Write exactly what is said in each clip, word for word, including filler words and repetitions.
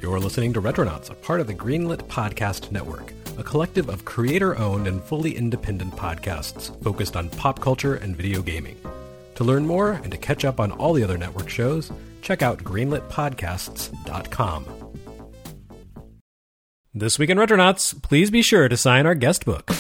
You're listening to Retronauts, a part of the Greenlit Podcast Network, a collective of creator-owned and fully independent podcasts focused on pop culture and video gaming. To learn more and to catch up on all the other network shows, check out greenlit podcasts dot com. This week in Retronauts, please be sure to sign our guest book.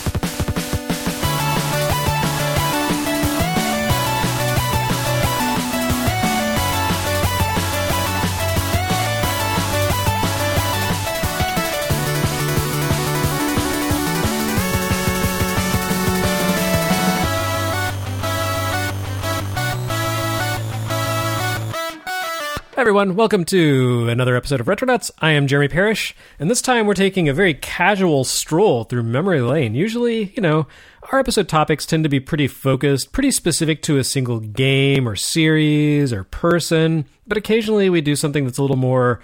Hi everyone, welcome to another episode of Retronauts. I am Jeremy Parrish, and this time we're taking a very casual stroll through memory lane. Usually, you know, our episode topics tend to be pretty focused, pretty specific to a single game or series or person, but occasionally we do something that's a little more,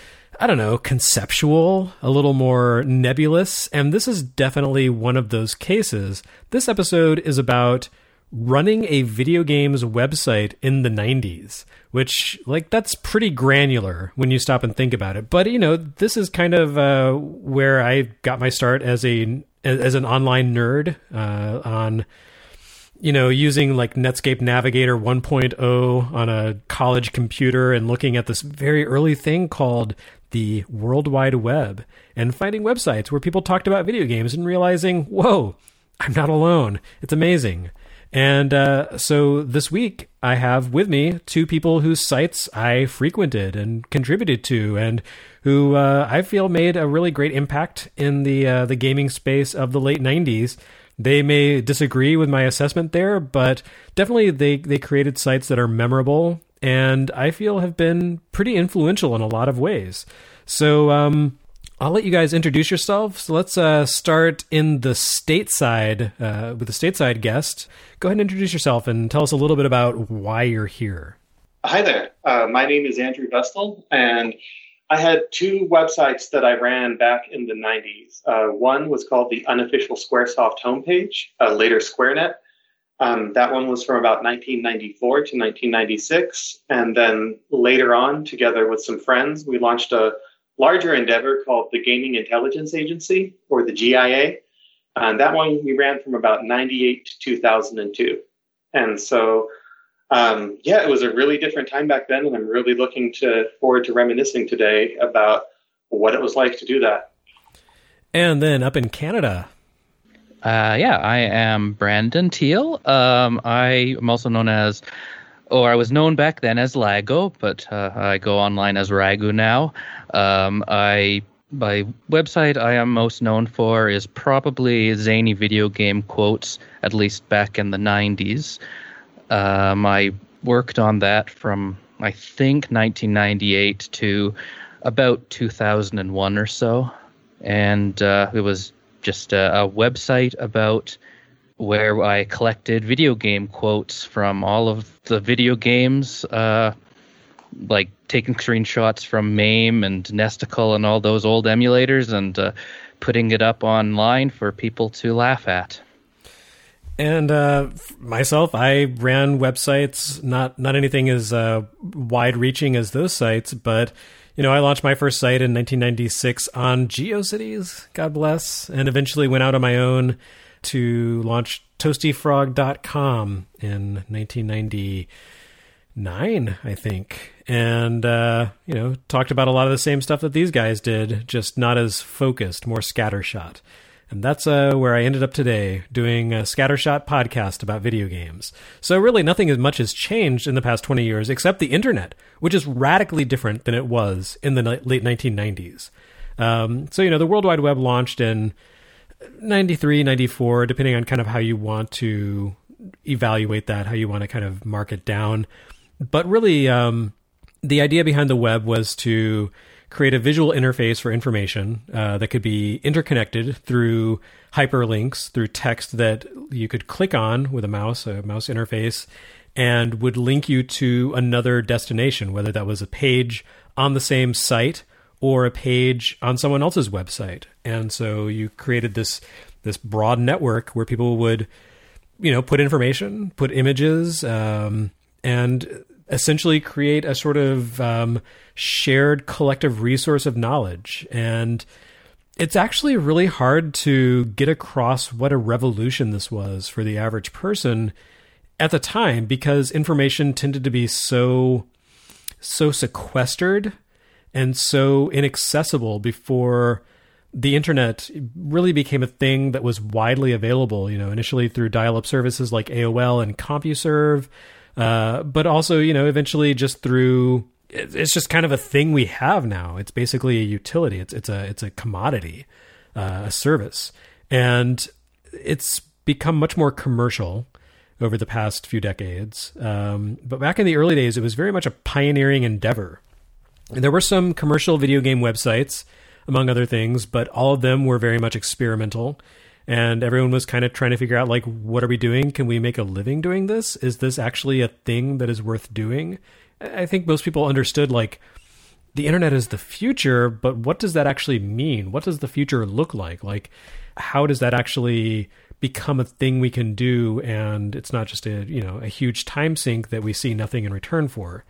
I don't know, conceptual, a little more nebulous, and this is definitely one of those cases. This episode is about running a video games website in the nineties, which, like, that's pretty granular when you stop and think about it. But, you know, this is kind of uh, where I got my start as a as an online nerd uh, on, you know, using, like, Netscape Navigator one point oh on a college computer and looking at this very early thing called the World Wide Web and finding websites where people talked about video games and realizing, whoa, I'm not alone. It's amazing. And uh, so this week, I have with me two people whose sites I frequented and contributed to, and who uh, I feel made a really great impact in the uh, the gaming space of the late nineties. They may disagree with my assessment there, but definitely they, they created sites that are memorable and I feel have been pretty influential in a lot of ways. So um, I'll let you guys introduce yourselves. Let's uh, start in the stateside uh, with the stateside guest. Go ahead and introduce yourself and tell us a little bit about why you're here. Hi there. Uh, my name is Andrew Vestal, and I had two websites that I ran back in the nineties. Uh, one was called the Unofficial Squaresoft Homepage, uh, later SquareNet. Um, that one was from about nineteen ninety-four to nineteen ninety-six. And then later on, together with some friends, we launched a larger endeavor called the Gaming Intelligence Agency, or the G I A. And that one we ran from about ninety-eight to two thousand two. And so, um, yeah, it was a really different time back then. And I'm really looking to forward to reminiscing today about what it was like to do that. And then up in Canada. Uh, yeah, I am Brandon Teal. Um, I am also known as, or I was known back then as Lago, but uh, I go online as Ragu now. Um, I my website I am most known for is probably zany video game quotes, at least back in the nineties. Um, I worked on that from, I think, nineteen ninety-eight to about two thousand one or so. And uh, it was just a, a website about where I collected video game quotes from all of the video games, uh, like taking screenshots from MAME and Nesticle and all those old emulators and uh, putting it up online for people to laugh at. And uh, myself, I ran websites, not not anything as uh, wide-reaching as those sites, but you know, I launched my first site in nineteen ninety-six on GeoCities, God bless, and eventually went out on my own to launch toasty frog dot com in nineteen ninety-nine, I think. And, uh, you know, talked about a lot of the same stuff that these guys did, just not as focused, more scattershot. And that's uh, where I ended up today, doing a scattershot podcast about video games. So really nothing as much has changed in the past twenty years, except the internet, which is radically different than it was in the late nineteen nineties. Um, so, you know, the World Wide Web launched in ninety-three, ninety-four, depending on kind of how you want to evaluate that, how you want to kind of mark it down. But really, um, the idea behind the web was to create a visual interface for information uh, that could be interconnected through hyperlinks, through text that you could click on with a mouse, a mouse interface, and would link you to another destination, whether that was a page on the same site or a page on someone else's website. And so you created this this broad network where people would, you know, put information, put images, um, and essentially create a sort of um, shared collective resource of knowledge. And it's actually really hard to get across what a revolution this was for the average person at the time, because information tended to be so, so sequestered and so inaccessible before the internet really became a thing that was widely available, you know, initially through dial-up services like A O L and CompuServe, uh, but also, you know, eventually just through, it's just kind of a thing we have now. It's basically a utility. It's, it's a, it's a commodity, uh, a service. And it's become much more commercial over the past few decades. Um, but back in the early days, it was very much a pioneering endeavor. And there were some commercial video game websites, among other things, but all of them were very much experimental. And everyone was kind of trying to figure out, like, what are we doing? Can we make a living doing this? Is this actually a thing that is worth doing? I think most people understood, like, the internet is the future, but what does that actually mean? What does the future look like? Like, how does that actually become a thing we can do? And it's not just a, you know, a huge time sink that we see nothing in return for.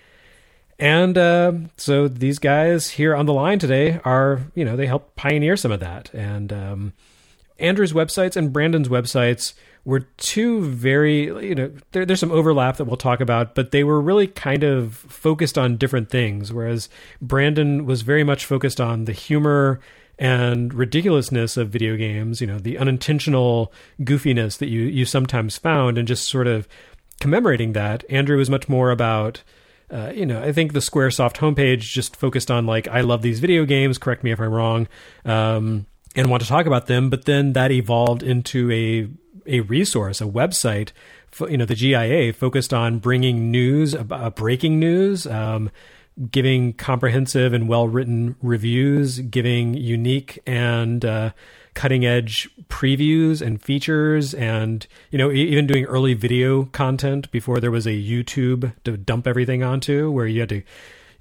And uh, so these guys here on the line today are, you know, they help pioneer some of that. And um, Andrew's websites and Brandon's websites were two very, you know, there, there's some overlap that we'll talk about, but they were really kind of focused on different things. Whereas Brandon was very much focused on the humor and ridiculousness of video games, you know, the unintentional goofiness that you, you sometimes found, and just sort of commemorating that. Andrew was much more about, Uh, you know, I think the Squaresoft homepage just focused on, like, I love these video games, correct me if I'm wrong, um, and want to talk about them. But then that evolved into a a resource, a website, you know, the G I A, focused on bringing news, uh, breaking news, um, giving comprehensive and well-written reviews, giving unique and uh, cutting-edge previews and features, and, you know, even doing early video content before there was a YouTube to dump everything onto, where you had to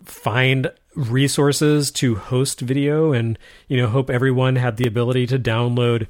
find resources to host video and, you know, hope everyone had the ability to download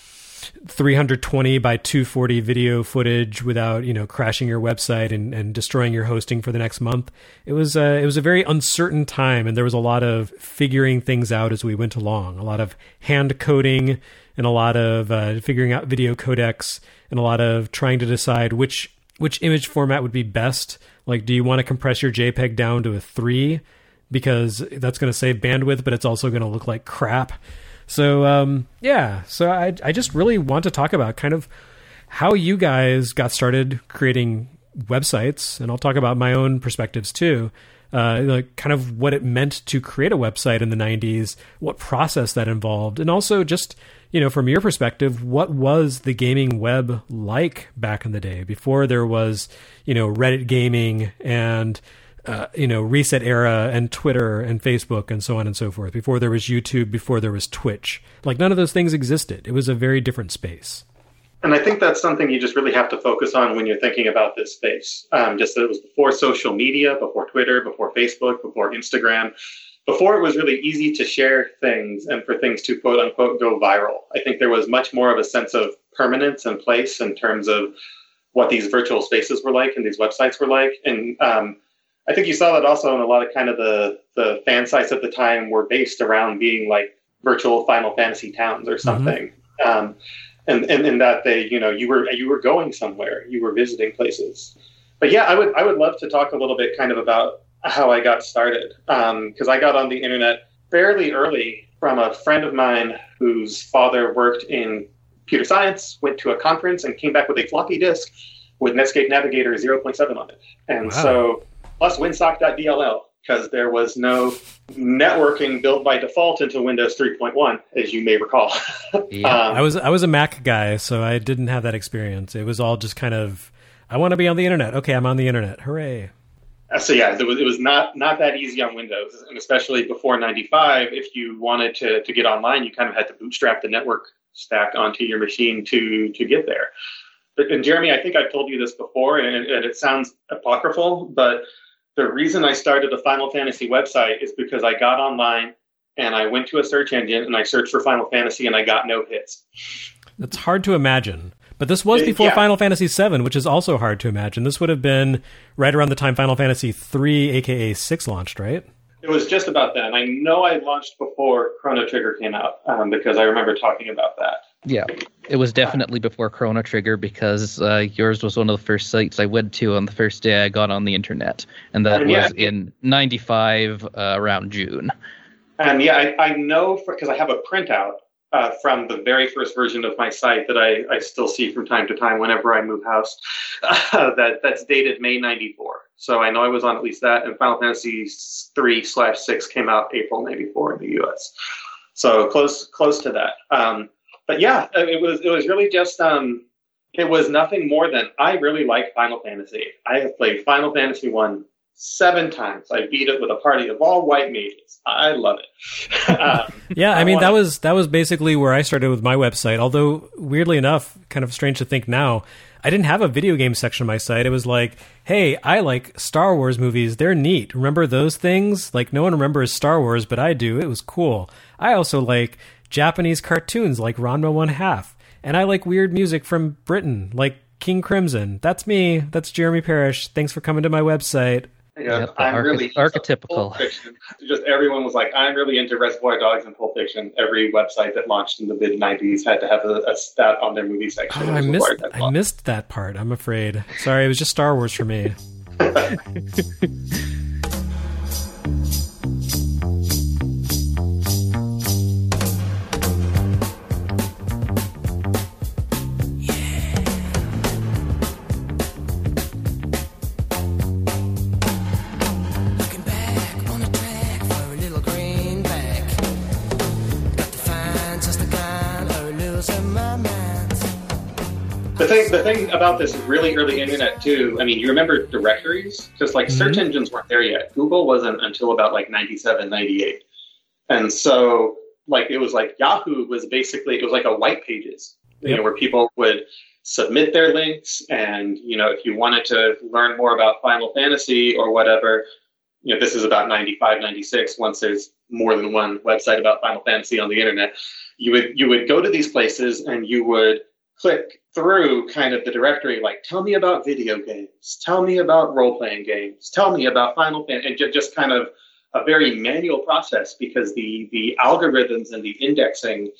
three twenty by two forty video footage without, you know, crashing your website and, and destroying your hosting for the next month. It was uh, it was a very uncertain time, and there was a lot of figuring things out as we went along, a lot of hand coding and a lot of uh, figuring out video codecs, and a lot of trying to decide which which image format would be best. Like, do you want to compress your JPEG down to a three because that's going to save bandwidth, but it's also going to look like crap? So, um, yeah, so I I just really want to talk about kind of how you guys got started creating websites, and I'll talk about my own perspectives too, uh, like kind of what it meant to create a website in the nineties, what process that involved, and also just, you know, from your perspective, what was the gaming web like back in the day before there was, you know, Reddit gaming and Uh, you know, Reset Era and Twitter and Facebook and so on and so forth, before there was YouTube, before there was Twitch. Like, none of those things existed. It was a very different space. And I think that's something you just really have to focus on when you're thinking about this space. Um, just that it was before social media, before Twitter, before Facebook, before Instagram, before it was really easy to share things and for things to, quote unquote, go viral. I think there was much more of a sense of permanence and place in terms of what these virtual spaces were like and these websites were like. And um, I think you saw that also in a lot of kind of the, the fan sites at the time were based around being like virtual Final Fantasy towns or something. Mm-hmm. Um, and, and in that they, you know, you were, you were going somewhere, you were visiting places. But yeah, I would, I would love to talk a little bit kind of about how I got started. Um, cause I got on the internet fairly early from a friend of mine whose father worked in computer science, went to a conference and came back with a floppy disk with Netscape Navigator zero point seven on it. And wow. so, plus winsock dot d l l, because there was no networking built by default into Windows three point one, as you may recall. Yeah, um, I was I was a Mac guy, so I didn't have that experience. It was all just kind of, I want to be on the internet. Okay, I'm on the internet. Hooray. So yeah, it was, it was not, not that easy on Windows, and especially before ninety-five, if you wanted to, to get online, you kind of had to bootstrap the network stack onto your machine to, to get there. But, and Jeremy, I think I've told you this before, and, and it sounds apocryphal, but the reason I started a Final Fantasy website is because I got online and I went to a search engine and I searched for Final Fantasy and I got no hits. That's hard to imagine. But this was before yeah. Final Fantasy seven, which is also hard to imagine. This would have been right around the time Final Fantasy three, aka six, launched, right? It was just about then. I know I launched before Chrono Trigger came out um, because I remember talking about that. Yeah, it was definitely before Chrono Trigger because uh, yours was one of the first sites I went to on the first day I got on the internet. And that and yeah, was in ninety-five, uh, around June. And yeah, I, I know because I have a printout uh, from the very first version of my site that I, I still see from time to time whenever I move house. Uh, that that's dated May ninety-four. So I know I was on at least that. And Final Fantasy three slash six came out April ninety-four in the U S. So close close to that. Um, but yeah, it was it was really just um, it was nothing more than I really like Final Fantasy. I have played Final Fantasy one seven times. I beat it with a party of all white mages. I love it. um, yeah, I, I mean wanna... that was that was basically where I started with my website. Although weirdly enough, kind of strange to think now, I didn't have a video game section on my site. It was like, hey, I like Star Wars movies. They're neat. Remember those things? Like no one remembers Star Wars, but I do. It was cool. I also like Japanese cartoons like Ranma One Half. And I like weird music from Britain, like King Crimson. That's me. That's Jeremy Parrish. Thanks for coming to my website. Yeah, yep, I'm arch- really archetypical. Just everyone was like, I'm really into Reservoir Dogs and Pulp Fiction. Every website that launched in the mid nineties had to have a, a stat on their movie section. Oh, I missed I missed that part. I'm afraid. Sorry, it was just Star Wars for me. The thing, the thing about this really early internet too, I mean, you remember directories? Just like mm-hmm. search engines weren't there yet. Google wasn't until about like ninety-seven, ninety-eight. And so like, it was like Yahoo was basically, it was like a white pages, you yep. know, where people would submit their links. And, you know, if you wanted to learn more about Final Fantasy or whatever, you know, this is about ninety-five, ninety-six, once there's more than one website about Final Fantasy on the internet, you would, you would go to these places and you would click through kind of the directory, like, tell me about video games, tell me about role-playing games, tell me about Final Fantasy, and just kind of a very manual process because the the algorithms and the indexing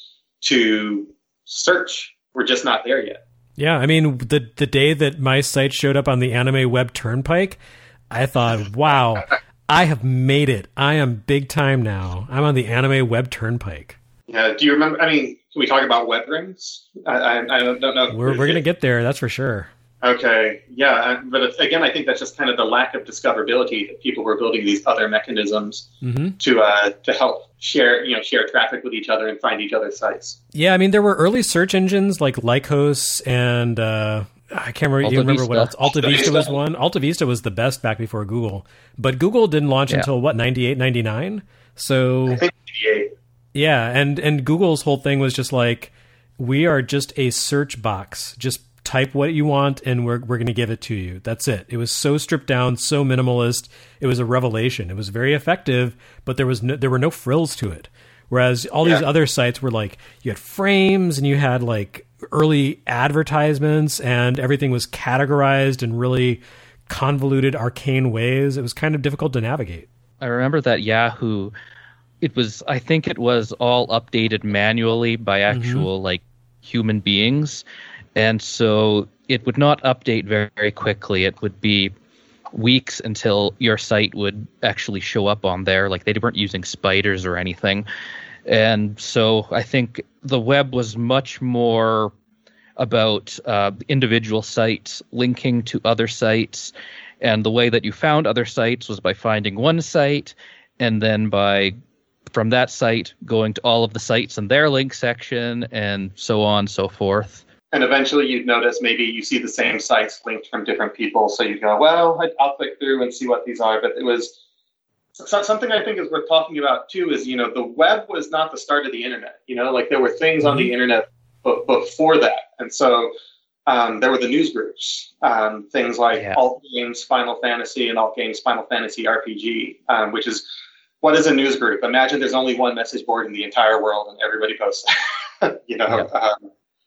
to search were just not there yet. Yeah, I mean, the the day that my site showed up on the Anime Web Turnpike, I thought, wow, I have made it. I am big time now. I'm on the Anime Web Turnpike. Yeah, do you remember, I mean, can we talk about web rings? I, I, I don't know. We're, we're going to get there, that's for sure. Okay, yeah, but it's, again, I think that's just kind of the lack of discoverability that people were building these other mechanisms mm-hmm. to uh, to help share, you know, share traffic with each other and find each other's sites. Yeah, I mean, there were early search engines like Lycos and uh, I can't remember, you remember what else. Alta Vista was one. Alta Vista was the best back before Google, but Google didn't launch yeah. until what, ninety-eight, ninety-nine? So I think ninety-eight. Yeah, and and Google's whole thing was just like, we are just a search box. Just type what you want, and we're we're going to give it to you. That's it. It was so stripped down, so minimalist. It was a revelation. It was very effective, but there was no, there were no frills to it. Whereas all these yeah. other sites were like, you had frames, and you had like early advertisements, and everything was categorized in really convoluted, arcane ways. It was kind of difficult to navigate. I remember that Yahoo... It was, I think it was all updated manually by actual, mm-hmm. like, human beings. And so it would not update very, very quickly. It would be weeks until your site would actually show up on there. Like, they weren't using spiders or anything. And so I think the web was much more about uh, individual sites linking to other sites. And the way that you found other sites was by finding one site and then by... from that site, going to all of the sites in their link section, and so on and so forth. And eventually you'd notice maybe you see the same sites linked from different people, so you go, well, I'll click through and see what these are. But it was something I think is worth talking about, too, is, you know, the web was not the start of the internet. You know, like there were things on the internet b- before that. And so um, there were the news groups, um, things like yeah. Alt Games Final Fantasy and Alt Games Final Fantasy R P G, um, which is... What is a news group? Imagine there's only one message board in the entire world and everybody posts. you know, yep. um,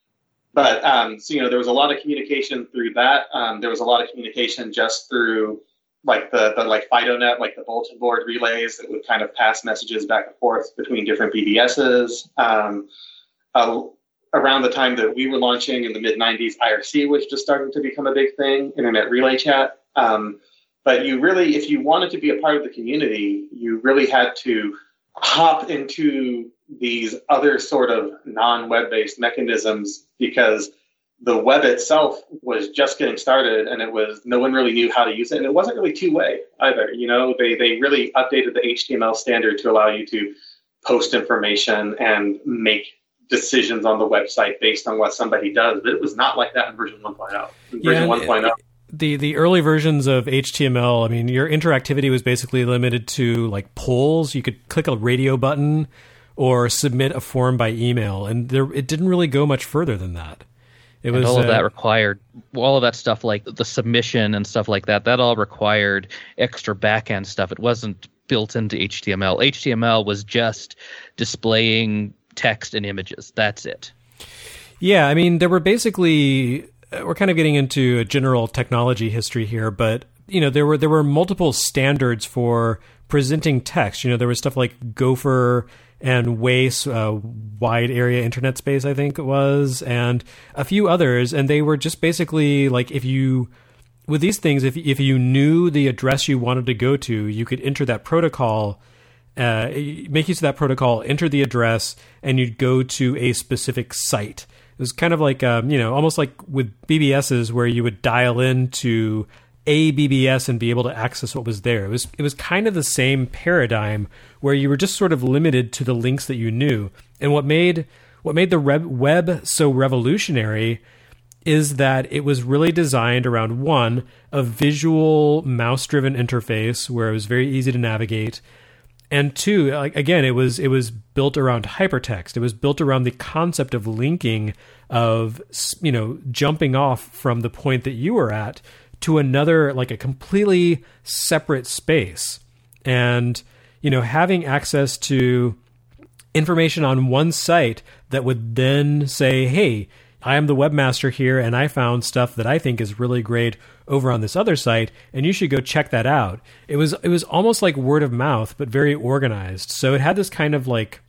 but um, so, you know, there was a lot of communication through that. Um, there was a lot of communication just through like the, the like FidoNet, like the bulletin board relays that would kind of pass messages back and forth between different B B Ss. Um, uh, around the time that we were launching in the mid nineties, I R C was just starting to become a big thing, Internet Relay Chat. Um, but you really, if you wanted to be a part of the community, you really had to hop into these other sort of non-web-based mechanisms, because the web itself was just getting started, and it was no one really knew how to use it, and it wasn't really two-way either. You know, they they really updated the H T M L standard to allow you to post information and make decisions on the website based on what somebody does, but it was not like that in version one point oh. In version yeah, one point oh. The the early versions of H T M L, I mean, your interactivity was basically limited to like polls. You could click a radio button or submit a form by email, and there it didn't really go much further than that. It was and all of uh, that required, all of that stuff like the submission and stuff like that, that all required extra back-end stuff. It wasn't built into H T M L. H T M L was just displaying text and images. That's it. Yeah, I mean, there were basically, we're kind of getting into a general technology history here, but you know, there were there were multiple standards for presenting text. You know, there was stuff like Gopher and W A S, uh, Wide Area Internet Space, I think it was, and a few others. And they were just basically like, if you, with these things, if if you knew the address you wanted to go to, you could enter that protocol, uh, make use of that protocol, enter the address, and you'd go to a specific site. It was kind of like, um, you know, almost like with B B Ss where you would dial into a B B S and be able to access what was there. It was it was kind of the same paradigm where you were just sort of limited to the links that you knew. And what made what made the web so revolutionary is that it was really designed around, one, a visual mouse-driven interface where it was very easy to navigate, and two, like again, it was it was built around hypertext. It was built around the concept of linking, of, you know, jumping off from the point that you were at to another, like a completely separate space. And, you know, having access to information on one site that would then say, hey, I am the webmaster here, and I found stuff that I think is really great over on this other site, and you should go check that out. It was it was almost like word of mouth, but very organized. So it had this kind of like,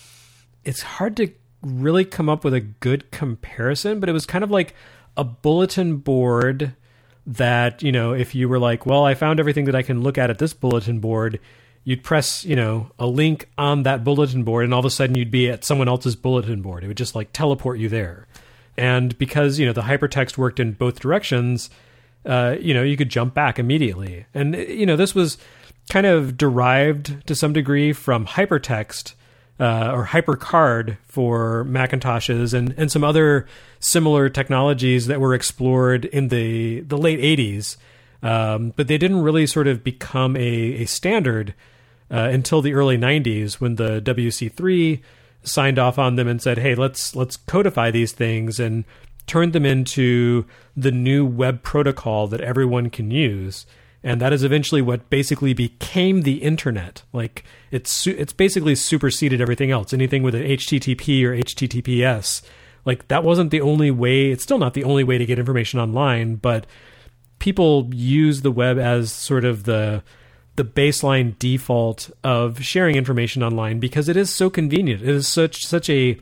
it's hard to really come up with a good comparison, but it was kind of like a bulletin board that, you know, if you were like, well, I found everything that I can look at at this bulletin board, you'd press, you know, a link on that bulletin board, and all of a sudden you'd be at someone else's bulletin board. It would just like teleport you there. And because, you know, the hypertext worked in both directions, uh, you know, you could jump back immediately. And, you know, this was kind of derived to some degree from hypertext, uh, or HyperCard for Macintoshes, and, and some other similar technologies that were explored in the, the late eighties. Um, but they didn't really sort of become a, a standard uh, until the early nineties, when the W C three signed off on them and said, hey, let's let's codify these things and turn them into the new web protocol that everyone can use. And that is eventually what basically became the internet. Like, it's it's basically superseded everything else. Anything with an H T T P or H T T P S, like, that wasn't the only way. It's still not the only way to get information online, but people use the web as sort of the the baseline default of sharing information online, because it is so convenient. It is such such a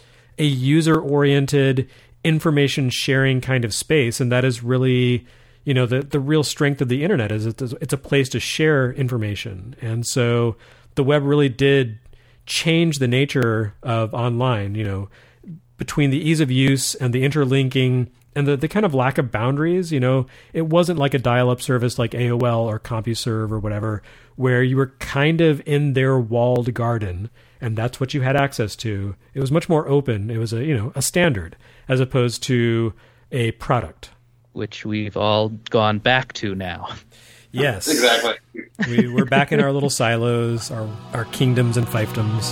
a user-oriented information sharing kind of space, and that is really, you know, the the real strength of the internet is it's, it's a place to share information. And so the web really did change the nature of online, you know, between the ease of use and the interlinking and the, the kind of lack of boundaries. You know, it wasn't like a dial-up service like A O L or CompuServe or whatever, where you were kind of in their walled garden and that's what you had access to. It was much more open. It was a, you know, a standard as opposed to a product. Which we've all gone back to now. Yes. Exactly. we, we're back in our little silos, our, our kingdoms and fiefdoms.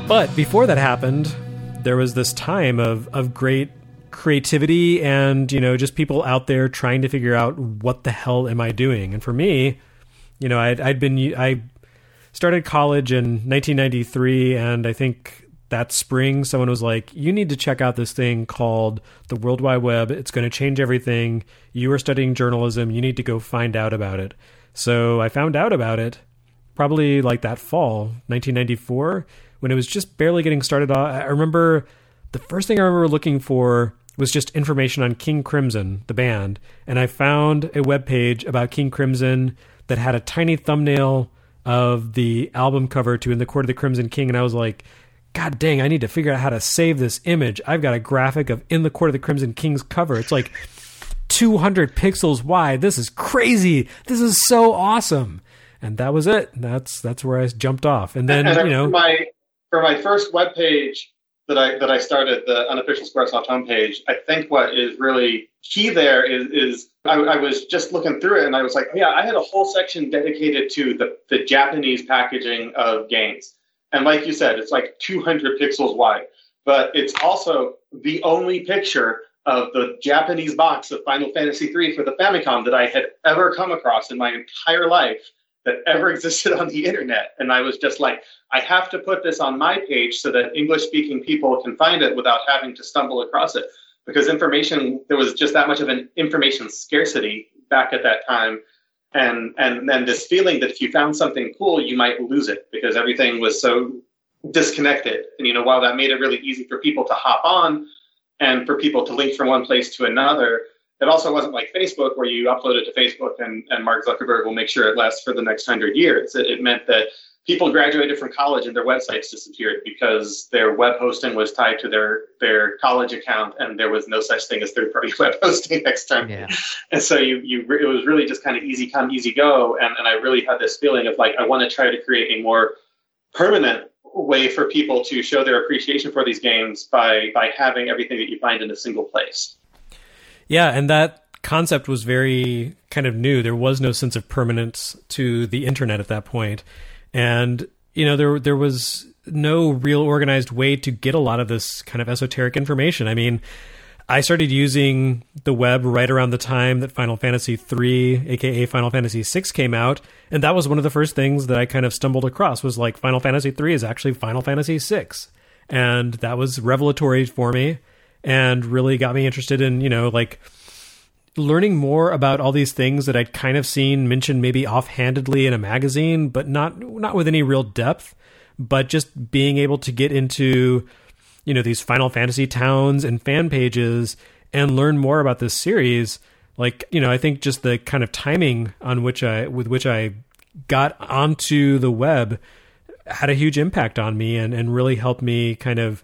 But before that happened, there was this time of, of great creativity and, you know, just people out there trying to figure out what the hell am I doing? And for me, you know, I'd, I'd been, I started college in nineteen ninety-three, and I think that spring someone was like, you need to check out this thing called the World Wide Web. It's going to change everything. You are studying journalism. You need to go find out about it. So I found out about it probably like that fall, nineteen ninety-four, when it was just barely getting started. I remember the first thing I remember looking for was just information on King Crimson, the band. And I found a webpage about King Crimson that had a tiny thumbnail of the album cover to In the Court of the Crimson King. And I was like, God dang, I need to figure out how to save this image. I've got a graphic of In the Court of the Crimson King's cover. It's like two hundred pixels wide. This is crazy. This is so awesome. And that was it. That's that's where I jumped off. And then, and you know, for my for my first webpage that I that I started, the unofficial Squaresoft homepage, I think what is really key there is is I, I was just looking through it and I was like, oh, yeah, I had a whole section dedicated to the, the Japanese packaging of games. And like you said, it's like two hundred pixels wide, but it's also the only picture of the Japanese box of Final Fantasy three for the Famicom that I had ever come across in my entire life that ever existed on the internet. And I was just like, I have to put this on my page so that English-speaking people can find it without having to stumble across it. Because information, there was just that much of an information scarcity back at that time. And and then this feeling that if you found something cool, you might lose it because everything was so disconnected. And, you know, while that made it really easy for people to hop on and for people to link from one place to another, it also wasn't like Facebook where you upload it to Facebook and, and Mark Zuckerberg will make sure it lasts for the next hundred years. It, it meant that people graduated from college and their websites disappeared because their web hosting was tied to their, their college account and there was no such thing as third-party web hosting externally. Yeah. And so you, you, it was really just kind of easy come, easy go. And, and I really had this feeling of like, I want to try to create a more permanent way for people to show their appreciation for these games by, by having everything that you find in a single place. Yeah, and that concept was very kind of new. There was no sense of permanence to the internet at that point. And, you know, there there was no real organized way to get a lot of this kind of esoteric information. I mean, I started using the web right around the time that Final Fantasy three, aka Final Fantasy six, came out. And that was one of the first things that I kind of stumbled across was like Final Fantasy three is actually Final Fantasy six. And that was revelatory for me and really got me interested in, you know, like learning more about all these things that I'd kind of seen mentioned maybe offhandedly in a magazine, but not not with any real depth, but just being able to get into, you know, these Final Fantasy towns and fan pages and learn more about this series. Like, you know, I think just the kind of timing on which I with which I got onto the web had a huge impact on me and, and really helped me kind of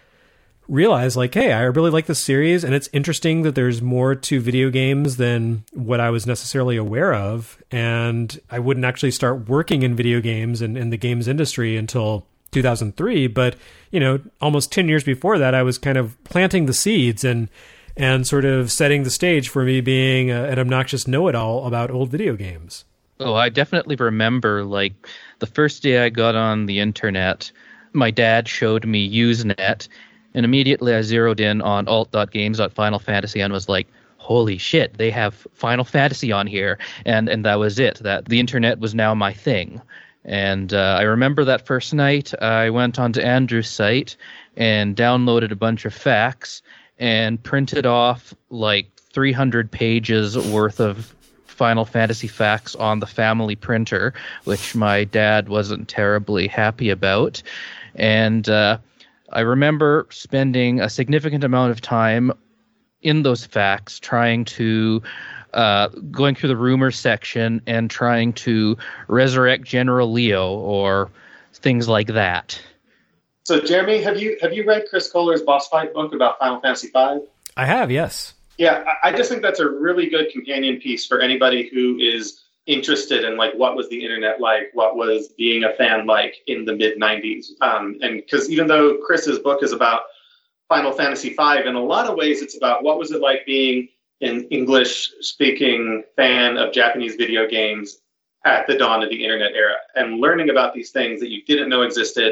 realize like, hey, I really like this series and it's interesting that there's more to video games than what I was necessarily aware of. And I wouldn't actually start working in video games and in the games industry until two thousand three. But, you know, almost ten years before that, I was kind of planting the seeds and, and sort of setting the stage for me being a, an obnoxious know-it-all about old video games. Oh, I definitely remember like the first day I got on the internet, my dad showed me Usenet. And immediately I zeroed in on alt dot games dot final fantasy and was like, holy shit, they have Final Fantasy on here. And and that was it. That the internet was now my thing. And uh, I remember that first night I went onto Andrew's site and downloaded a bunch of facts and printed off like three hundred pages worth of Final Fantasy facts on the family printer, which my dad wasn't terribly happy about. And uh I remember spending a significant amount of time in those facts trying to, uh, going through the rumors section and trying to resurrect General Leo or things like that. So, Jeremy, have you have you read Chris Kohler's boss fight book about Final Fantasy five? I have, yes. Yeah, I just think that's a really good companion piece for anybody who is interested in like what was the internet like, what was being a fan like in the mid nineties. Um, and because even though Chris's book is about Final Fantasy five, in a lot of ways it's about what was it like being an English-speaking fan of Japanese video games at the dawn of the internet era and learning about these things that you didn't know existed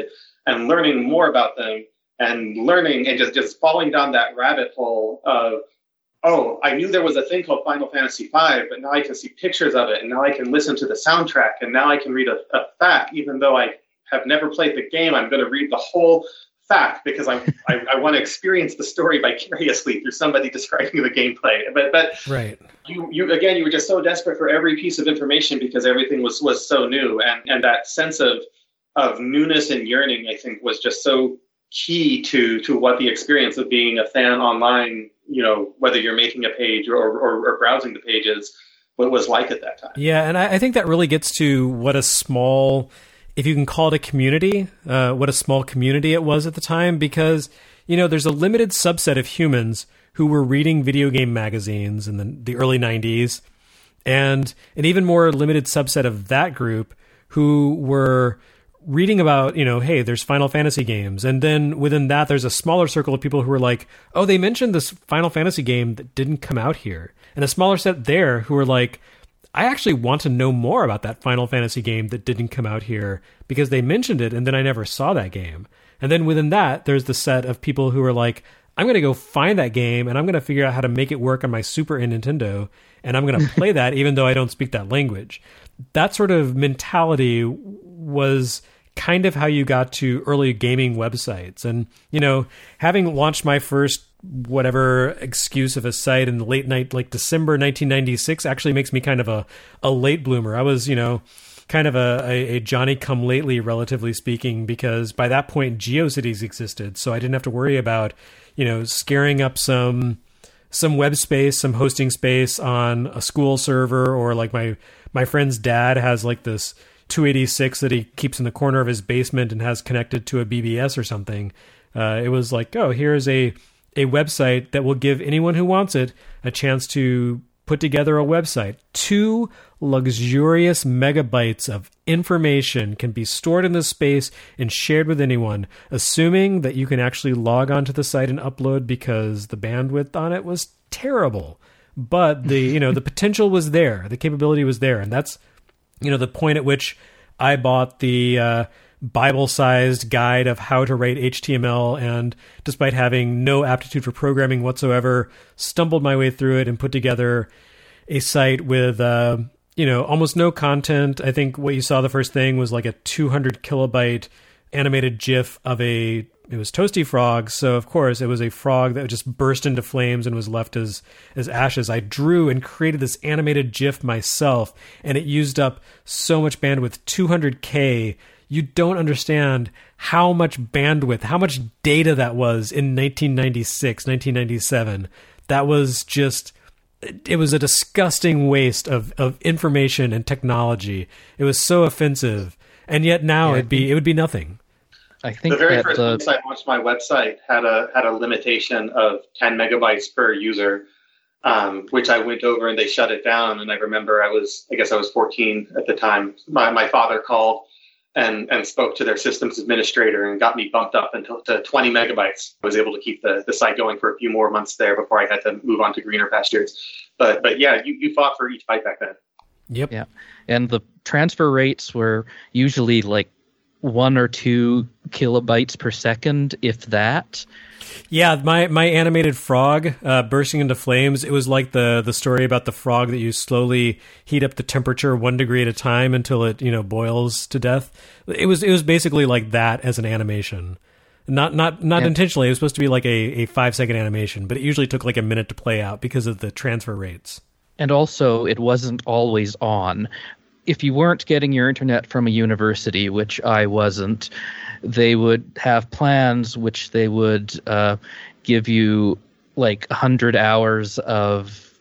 and learning more about them and learning and just, just falling down that rabbit hole of, oh, I knew there was a thing called Final Fantasy five, but now I can see pictures of it, and now I can listen to the soundtrack, and now I can read a, a fact. Even though I have never played the game, I'm going to read the whole fact because I'm, I, I want to experience the story vicariously through somebody describing the gameplay. But but right. you you again, you were just so desperate for every piece of information because everything was, was so new, and, and that sense of of newness and yearning, I think, was just so key to to what the experience of being a fan online, you know, whether you're making a page or, or, or browsing the pages, what it was like at that time. Yeah, and I, I think that really gets to what a small, if you can call it a community, uh, what a small community it was at the time, because, you know, there's a limited subset of humans who were reading video game magazines in the, the early nineties, and an even more limited subset of that group who were reading about, you know, hey, there's Final Fantasy games. And then within that, there's a smaller circle of people who are like, oh, they mentioned this Final Fantasy game that didn't come out here. And a smaller set there who are like, I actually want to know more about that Final Fantasy game that didn't come out here because they mentioned it and then I never saw that game. And then within that, there's the set of people who are like, I'm going to go find that game and I'm going to figure out how to make it work on my Super and Nintendo. And I'm going to play that even though I don't speak that language. That sort of mentality was kind of how you got to early gaming websites. And, you know, having launched my first whatever excuse of a site in the late night, like December nineteen ninety-six, actually makes me kind of a, a late bloomer. I was, you know, kind of a, a, a Johnny come lately, relatively speaking, because by that point GeoCities existed. So I didn't have to worry about, you know, scaring up some some web space, some hosting space on a school server, or like my my friend's dad has like this two eighty-six that he keeps in the corner of his basement and has connected to a B B S or something. Uh, it was like, oh, here's a a website that will give anyone who wants it a chance to put together a website. Two luxurious megabytes of information can be stored in this space and shared with anyone, assuming that you can actually log onto the site and upload, because the bandwidth on it was terrible. But the, you know, the potential was there. The capability was there. And that's, you know, the point at which I bought the uh, Bible-sized guide of how to write H T M L, and despite having no aptitude for programming whatsoever, stumbled my way through it and put together a site with, uh, you know, almost no content. I think what you saw the first thing was like a two hundred kilobyte animated GIF of a, it was Toasty Frog. So of course it was a frog that just burst into flames and was left as, as ashes. I drew and created this animated GIF myself, and it used up so much bandwidth, two hundred K. You don't understand how much bandwidth, how much data that was in nineteen ninety-six, nineteen ninety-seven. That was just, it was a disgusting waste of, of information and technology. It was so offensive. And yet now yeah, it'd be, it would be nothing. I think the very that first the... website I launched my website had a had a limitation of ten megabytes per user, um, which I went over and they shut it down. And I remember I was, I guess I was fourteen at the time. My my father called and and spoke to their systems administrator and got me bumped up until to twenty megabytes. I was able to keep the, the site going for a few more months there before I had to move on to greener pastures. But but yeah, you, you fought for each byte back then. Yep. Yeah. And the transfer rates were usually like one or two kilobytes per second, if that. Yeah, my, my animated frog uh, bursting into flames, it was like the, the story about the frog that you slowly heat up the temperature one degree at a time until it, you know, boils to death. It was it was basically like that as an animation. Not not not yeah. intentionally. It was supposed to be like a, a five-second animation, but it usually took like a minute to play out because of the transfer rates. And also, it wasn't always on. If you weren't getting your internet from a university, which I wasn't, they would have plans which they would uh, give you like one hundred hours of,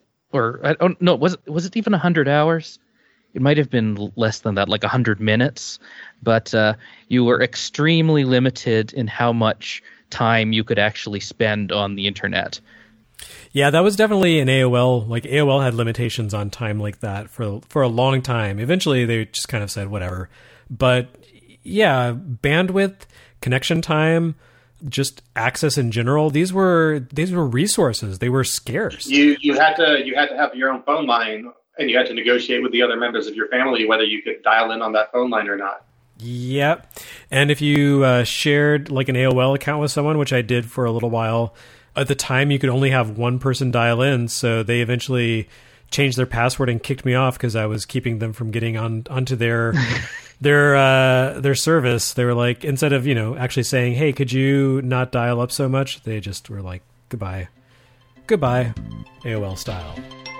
or I don't know, was it, was it even one hundred hours? It might have been less than that, like one hundred minutes. But uh, you were extremely limited in how much time you could actually spend on the internet. Yeah, that was definitely an A O L. Like A O L had limitations on time like that for for a long time. Eventually, they just kind of said whatever. But yeah, bandwidth, connection time, just access in general. These were these were resources. They were scarce. You you had to you had to have your own phone line, and you had to negotiate with the other members of your family whether you could dial in on that phone line or not. Yep. And if you uh, shared like an A O L account with someone, which I did for a little while, at the time you could only have one person dial in. So they eventually changed their password and kicked me off because I was keeping them from getting on onto their their uh, their service. They were like, instead of, you know, actually saying, hey, could you not dial up so much? They just were like, goodbye. Goodbye, A O L style.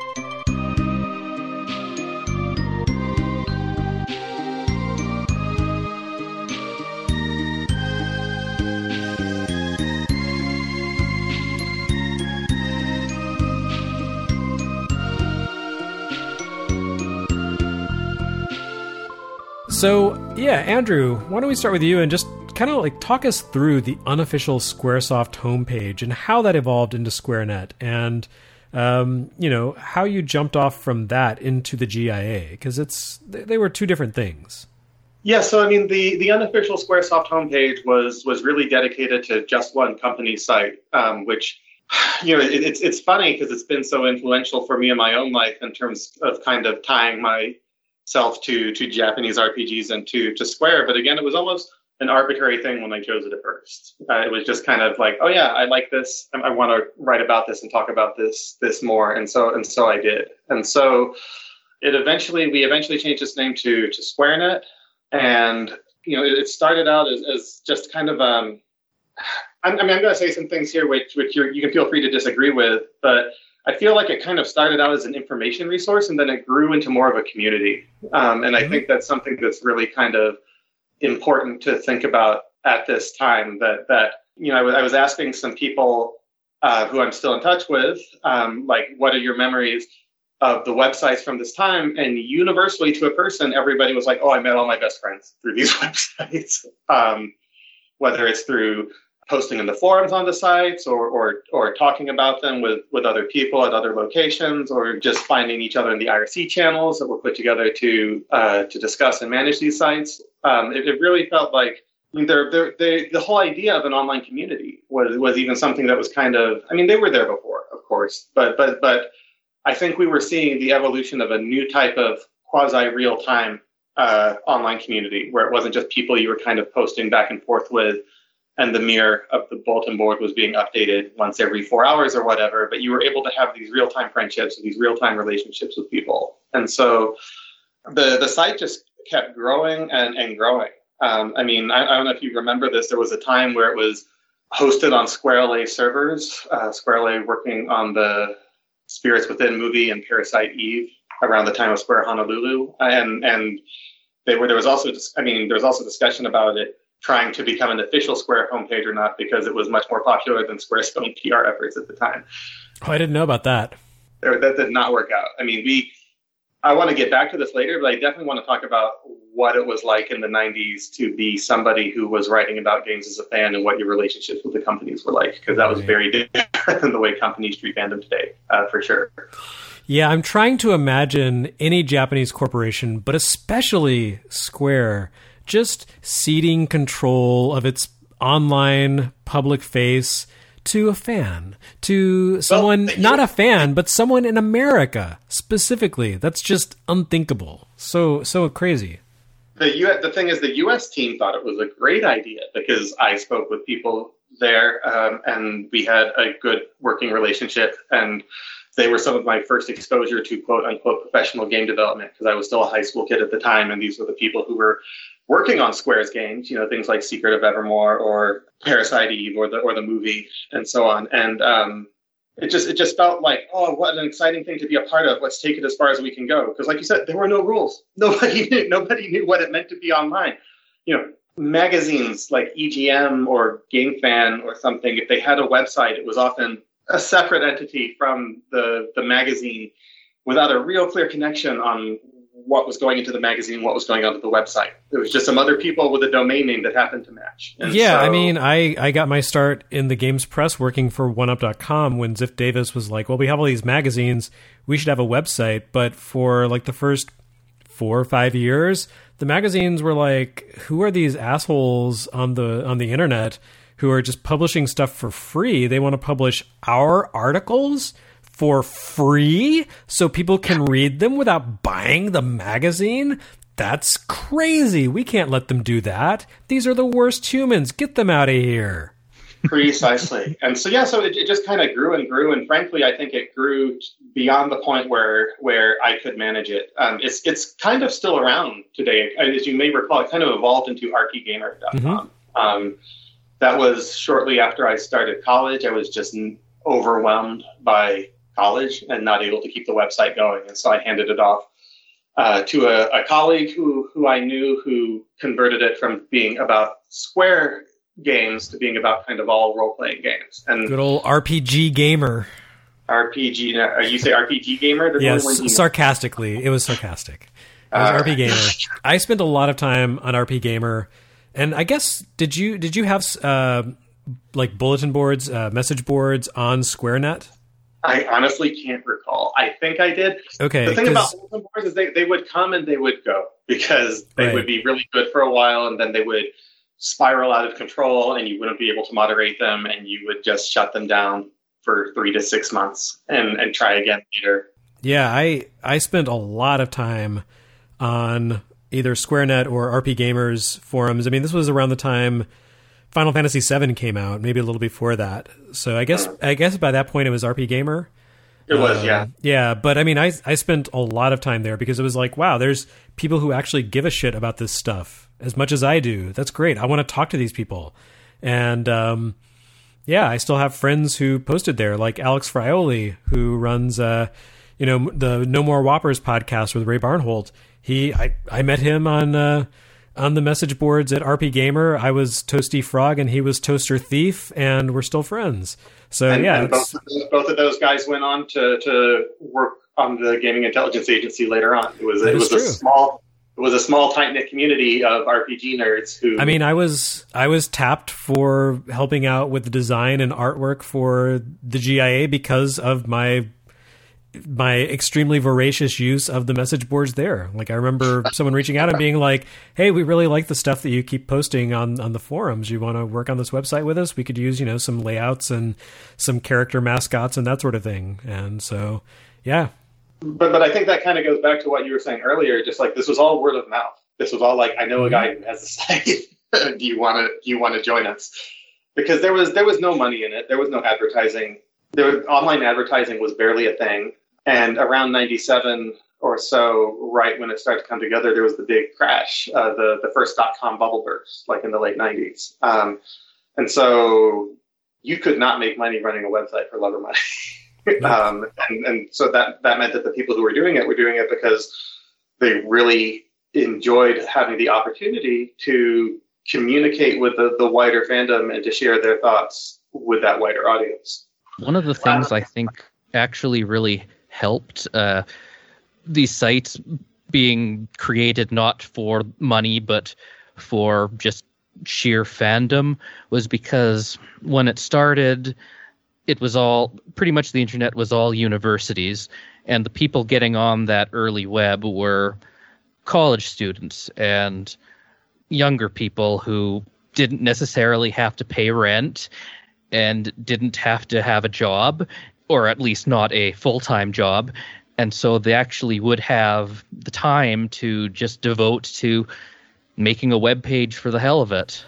So, yeah, Andrew, why don't we start with you and just kind of like talk us through the unofficial Squaresoft homepage and how that evolved into SquareNet and, um, you know, how you jumped off from that into the G I A, because it's they were two different things. Yeah, so I mean, the, the unofficial Squaresoft homepage was was really dedicated to just one company site, um, which, you know, it, it's it's funny because it's been so influential for me in my own life in terms of kind of tying myself to to Japanese R P Gs and to to Square. But again, it was almost an arbitrary thing when I chose it at first. Uh, it was just kind of like, oh yeah, I like this. I, I want to write about this and talk about this this more. And so and so I did. And so it eventually we eventually changed its name to to SquareNet. And, you know, it, it started out as, as just kind of, um, I, I mean, I'm going to say some things here which, which you're, you can feel free to disagree with, but I feel like it kind of started out as an information resource and then it grew into more of a community. Um, and I think that's something that's really kind of important to think about at this time that, that you know, I was, I was asking some people uh, who I'm still in touch with, um, like, what are your memories of the websites from this time? And universally to a person, everybody was like, oh, I met all my best friends through these websites. Um, whether it's through posting in the forums on the sites or, or, or talking about them with, with other people at other locations, or just finding each other in the I R C channels that were put together to, uh, to discuss and manage these sites. Um, it, it really felt like, I mean, they're, they're, they, the whole idea of an online community was, was even something that was kind of, I mean, they were there before, of course, but, but, but, I think we were seeing the evolution of a new type of quasi-real-time uh, online community where it wasn't just people you were kind of posting back and forth with and the mirror of the bulletin board was being updated once every four hours or whatever, but you were able to have these real-time friendships, these real-time relationships with people. And so the, the site just kept growing and, and growing. Um, I mean, I, I don't know if you remember this, there was a time where it was hosted on SquareLA servers, uh, SquareLA working on the Spirits Within movie and Parasite Eve around the time of Square Honolulu, and and they were there was also I mean there was also discussion about it trying to become an official Square homepage or not because it was much more popular than Square's own P R efforts at the time. Oh, I didn't know about that. There, that did not work out. I mean, we I want to get back to this later, but I definitely want to talk about what it was like in the nineties to be somebody who was writing about games as a fan and what your relationships with the companies were like, because that was very different than the way companies treat fandom today, uh, for sure. Yeah, I'm trying to imagine any Japanese corporation, but especially Square, just ceding control of its online public face to a fan, to someone, well, not a fan, but someone in America specifically. That's just unthinkable. So, so crazy. The U S, the thing is, the U S team thought it was a great idea because I spoke with people there, um, and we had a good working relationship, and they were some of my first exposure to quote unquote professional game development because I was still a high school kid at the time, and these were the people who were working on Square's games, you know, things like Secret of Evermore or Parasite Eve or the or the movie and so on. And um, it just it just felt like, oh, what an exciting thing to be a part of. Let's take it as far as we can go. Because like you said, there were no rules. Nobody knew, nobody knew what it meant to be online. You know, magazines like E G M or Game Fan or something, if they had a website, it was often a separate entity from the, the magazine without a real clear connection on what was going into the magazine, what was going onto the website. It was just some other people with a domain name that happened to match. And yeah, so, I mean, I, I got my start in the games press working for one up dot com when Ziff Davis was like, well, we have all these magazines, we should have a website. But for like the first four or five years, the magazines were like, who are these assholes on the on the internet who are just publishing stuff for free? They want to publish our articles for free so people can read them without buying the magazine. That's crazy. We can't let them do that. These are the worst humans. Get them out of here. Precisely. And so, yeah, so it, it just kind of grew and grew. And frankly, I think it grew beyond the point where where I could manage it. Um, it's it's kind of still around today. As you may recall, it kind of evolved into r p gamer dot com. Mm-hmm. Um, that was shortly after I started college. I was just overwhelmed by college and not able to keep the website going. And so I handed it off uh, to a, a colleague who who I knew, who converted it from being about Square games to being about kind of all role-playing games. And good old R P G gamer. R P G, uh, you say R P G gamer? There's yes, sarcastically. It was sarcastic. It was uh, R P Gamer. I spent a lot of time on R P Gamer, and I guess did you did you have uh, like bulletin boards, uh, message boards on SquareNet? I honestly can't recall. I think I did. Okay. The thing about bulletin boards is they, they would come and they would go, because they right. would be really good for a while, and then they would spiral out of control, and you wouldn't be able to moderate them, and you would just shut them down for three to six months and, and try again later. Yeah, I I spent a lot of time on either SquareNet or R P Gamer's forums. I mean, this was around the time Final Fantasy seven came out, maybe a little before that. So I guess I guess by that point it was R P Gamer. It was, uh, yeah. Yeah, but I mean, I I spent a lot of time there because it was like, wow, there's people who actually give a shit about this stuff as much as I do. That's great. I want to talk to these people. And um, yeah, I still have friends who posted there, like Alex Frioli, who runs uh, you know, the No More Whoppers podcast with Ray Barnholt. He, I, I met him on uh, on the message boards at R P Gamer. I was Toasty Frog and he was Toaster Thief, and we're still friends. So and, yeah, and both, of those, both of those guys went on to, to work on the Gaming Intelligence Agency later on. It was it was true. a small. It was a small, tight-knit community of R P G nerds who... I mean, I was I was tapped for helping out with the design and artwork for the G I A because of my my extremely voracious use of the message boards there. Like, I remember someone reaching out and being like, hey, we really like the stuff that you keep posting on, on the forums. You want to work on this website with us? We could use, you know, some layouts and some character mascots and that sort of thing. And so, yeah. But but I think that kind of goes back to what you were saying earlier. Just like, this was all word of mouth. This was all like, I know a guy who has a site. do you want to do you want to join us? Because there was there was no money in it. There was no advertising. There was, online advertising was barely a thing. And around ninety-seven or so, right when it started to come together, there was the big crash, uh, the the first dot-com bubble burst, like in the late nineties. Um, and so you could not make money running a website for love or money. Um, and, and so that, that meant that the people who were doing it were doing it because they really enjoyed having the opportunity to communicate with the, the wider fandom and to share their thoughts with that wider audience. One of the things I think actually really helped uh, these sites being created not for money but for just sheer fandom was because when it started, it was all pretty much the internet was all universities, and the people getting on that early web were college students and younger people who didn't necessarily have to pay rent and didn't have to have a job, or at least not a full-time job. And so they actually would have the time to just devote to making a web page for the hell of it.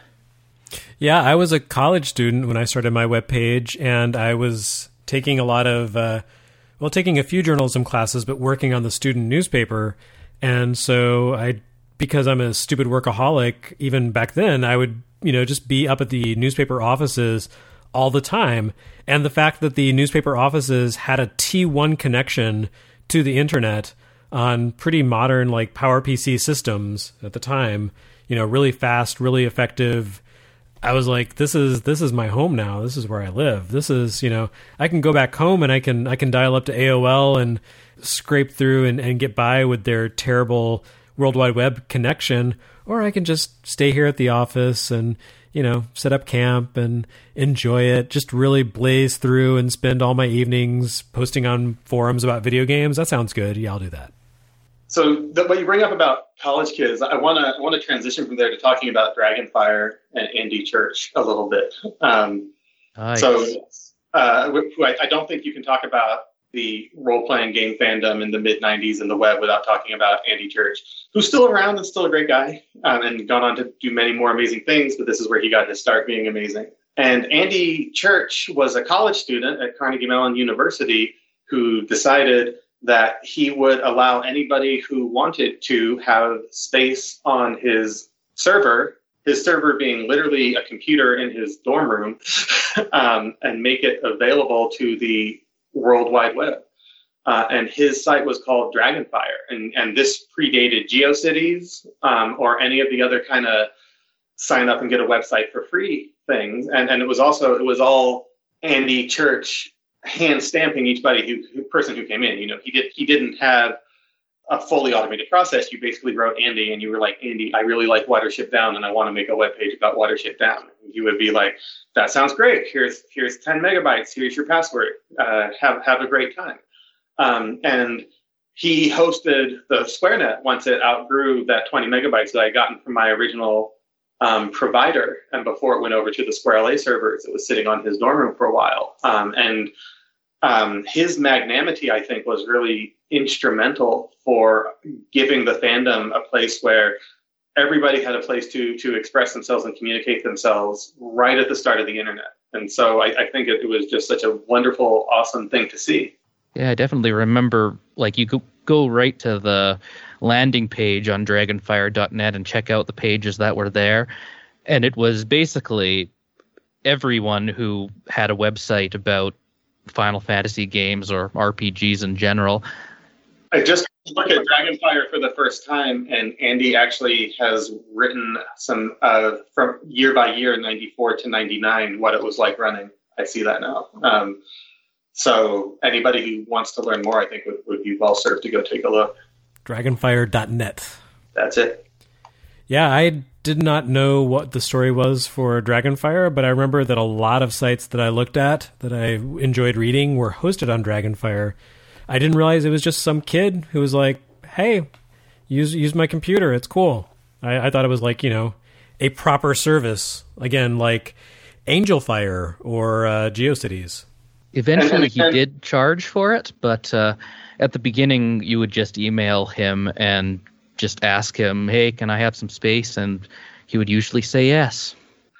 Yeah, I was a college student when I started my webpage, and I was taking a lot of, uh, well, taking a few journalism classes, but working on the student newspaper. And so I, because I'm a stupid workaholic, even back then, I would, you know, just be up at the newspaper offices all the time. And the fact that the newspaper offices had a T one connection to the internet on pretty modern, like, PowerPC systems at the time, you know, really fast, really effective. I was like, this is this is my home now. This is where I live. This is, you know, I can go back home and I can I can dial up to A O L and scrape through and, and get by with their terrible World Wide Web connection, or I can just stay here at the office and, you know, set up camp and enjoy it, just really blaze through and spend all my evenings posting on forums about video games. That sounds good. Yeah, I'll do that. So the, what you bring up about college kids, I want to I want to transition from there to talking about Dragonfire and Andy Church a little bit. Um, nice. So uh, I, I don't think you can talk about the role-playing game fandom in the mid nineties and the web without talking about Andy Church, who's still around and still a great guy, um, and gone on to do many more amazing things, but this is where he got his start being amazing. And Andy Church was a college student at Carnegie Mellon University who decided that he would allow anybody who wanted to have space on his server, his server being literally a computer in his dorm room, um, and make it available to the World Wide Web. Uh, and his site was called Dragonfire. And, and this predated GeoCities um, or any of the other kind of sign up and get a website for free things. And, and it was also, it was all Andy Church hand stamping each buddy who, who person who came in. You know, he did he didn't have a fully automated process. You basically wrote Andy and you were like, Andy, I really like Watership Down and I want to make a web page about Watership Down. And he would be like, that sounds great. Here's here's ten megabytes. Here's your password. Uh, have have a great time. Um, and he hosted the SquareNet once it outgrew that twenty megabytes that I had gotten from my original um, provider. And before it went over to the SquareLA servers, it was sitting on his dorm room for a while. Um, and um, his magnanimity, I think, was really instrumental for giving the fandom a place where everybody had a place to to express themselves and communicate themselves right at the start of the internet. And so I, I think it, it was just such a wonderful, awesome thing to see. Yeah, I definitely remember, like, you could go right to the landing page on dragonfire dot net and check out the pages that were there. And it was basically everyone who had a website about Final Fantasy games or R P Gs in general. I just looked at Dragonfire for the first time, and Andy actually has written some uh, from year by year, ninety-four to ninety-nine, what it was like running. I see that now. Um, so anybody who wants to learn more, I think, would, would be well served to go take a look. dragonfire dot net. That's it. Yeah, I did not know what the story was for Dragonfire, but I remember that a lot of sites that I looked at that I enjoyed reading were hosted on Dragonfire. I didn't realize it was just some kid who was like, hey, use use my computer. It's cool. I, I thought it was like, you know, a proper service. Again, like Angelfire or uh, GeoCities. Eventually he did charge for it, but uh, at the beginning you would just email him and just ask him, hey, can I have some space? And he would usually say yes.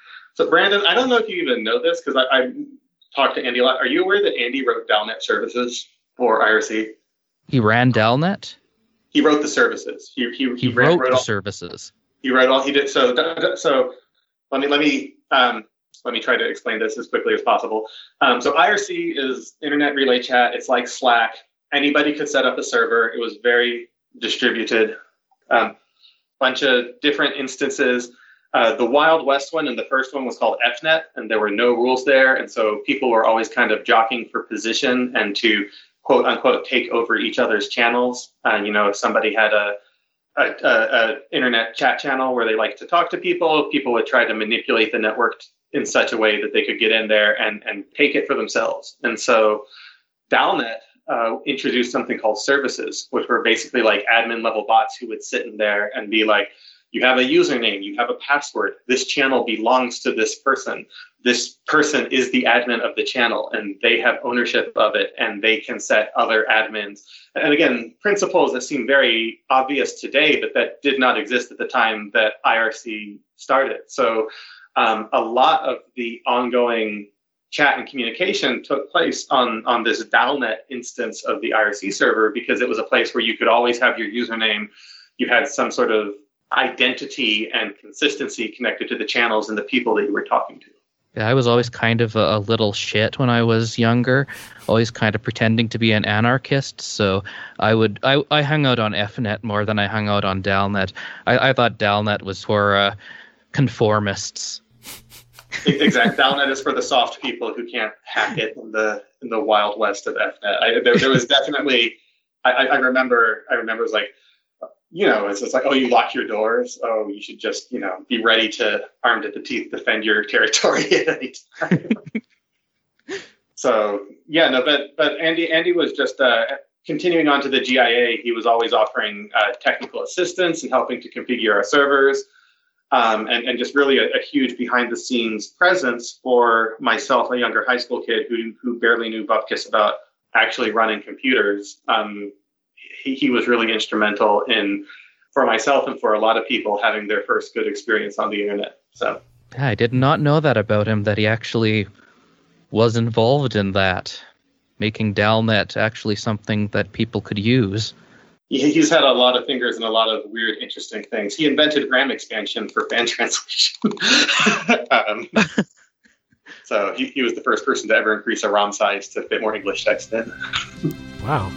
So Brandon, I don't know if you even know this because I, I talked to Andy a lot. Are you aware that Andy wrote Dalnet services for I R C? He ran Dalnet? He wrote the services. He he, he, he ran, wrote, wrote the all, services. He wrote all he did. So so let me let me um, let me try to explain this as quickly as possible. Um, so I R C is Internet Relay Chat. It's like Slack. Anybody could set up a server. It was very distributed. Um, bunch of different instances. Uh, the Wild West one and the first one was called F net, and there were no rules there. And so people were always kind of jockeying for position and to quote unquote take over each other's channels. Uh, you know, if somebody had a, a, a, a internet chat channel where they like to talk to people, people would try to manipulate the network in such a way that they could get in there and, and take it for themselves. And so Dalnet Uh, introduced something called services, which were basically like admin level bots who would sit in there and be like, you have a username, you have a password, this channel belongs to this person. This person is the admin of the channel and they have ownership of it and they can set other admins. And again, principles that seem very obvious today, but that did not exist at the time that I R C started. So um, a lot of the ongoing chat and communication took place on, on this Dalnet instance of the I R C server because it was a place where you could always have your username. You had some sort of identity and consistency connected to the channels and the people that you were talking to. Yeah, I was always kind of a, a little shit when I was younger, always kind of pretending to be an anarchist. So I would I, I hung out on F net more than I hung out on Dalnet. I, I thought Dalnet was for uh, conformists. Exactly. Dalnet is for the soft people who can't hack it in the in the wild west of F net. I, there, there was definitely. I, I remember. I remember it was like, you know, it's, it's like, oh, you lock your doors. Oh, you should just, you know, be ready to armed to the teeth defend your territory at any time. So yeah, no, but but Andy Andy was just uh, continuing on to the G I A. He was always offering uh, technical assistance and helping to configure our servers. Um, and, and just really a, a huge behind-the-scenes presence for myself, a younger high school kid who who barely knew bupkis about actually running computers, um, he, he was really instrumental in, for myself and for a lot of people, having their first good experience on the internet. So I did not know that about him, that he actually was involved in that, making Dalnet actually something that people could use. He's had a lot of fingers in a lot of weird, interesting things. He invented RAM expansion for fan translation. um, so he, he was the first person to ever increase a ROM size to fit more English text in. Wow.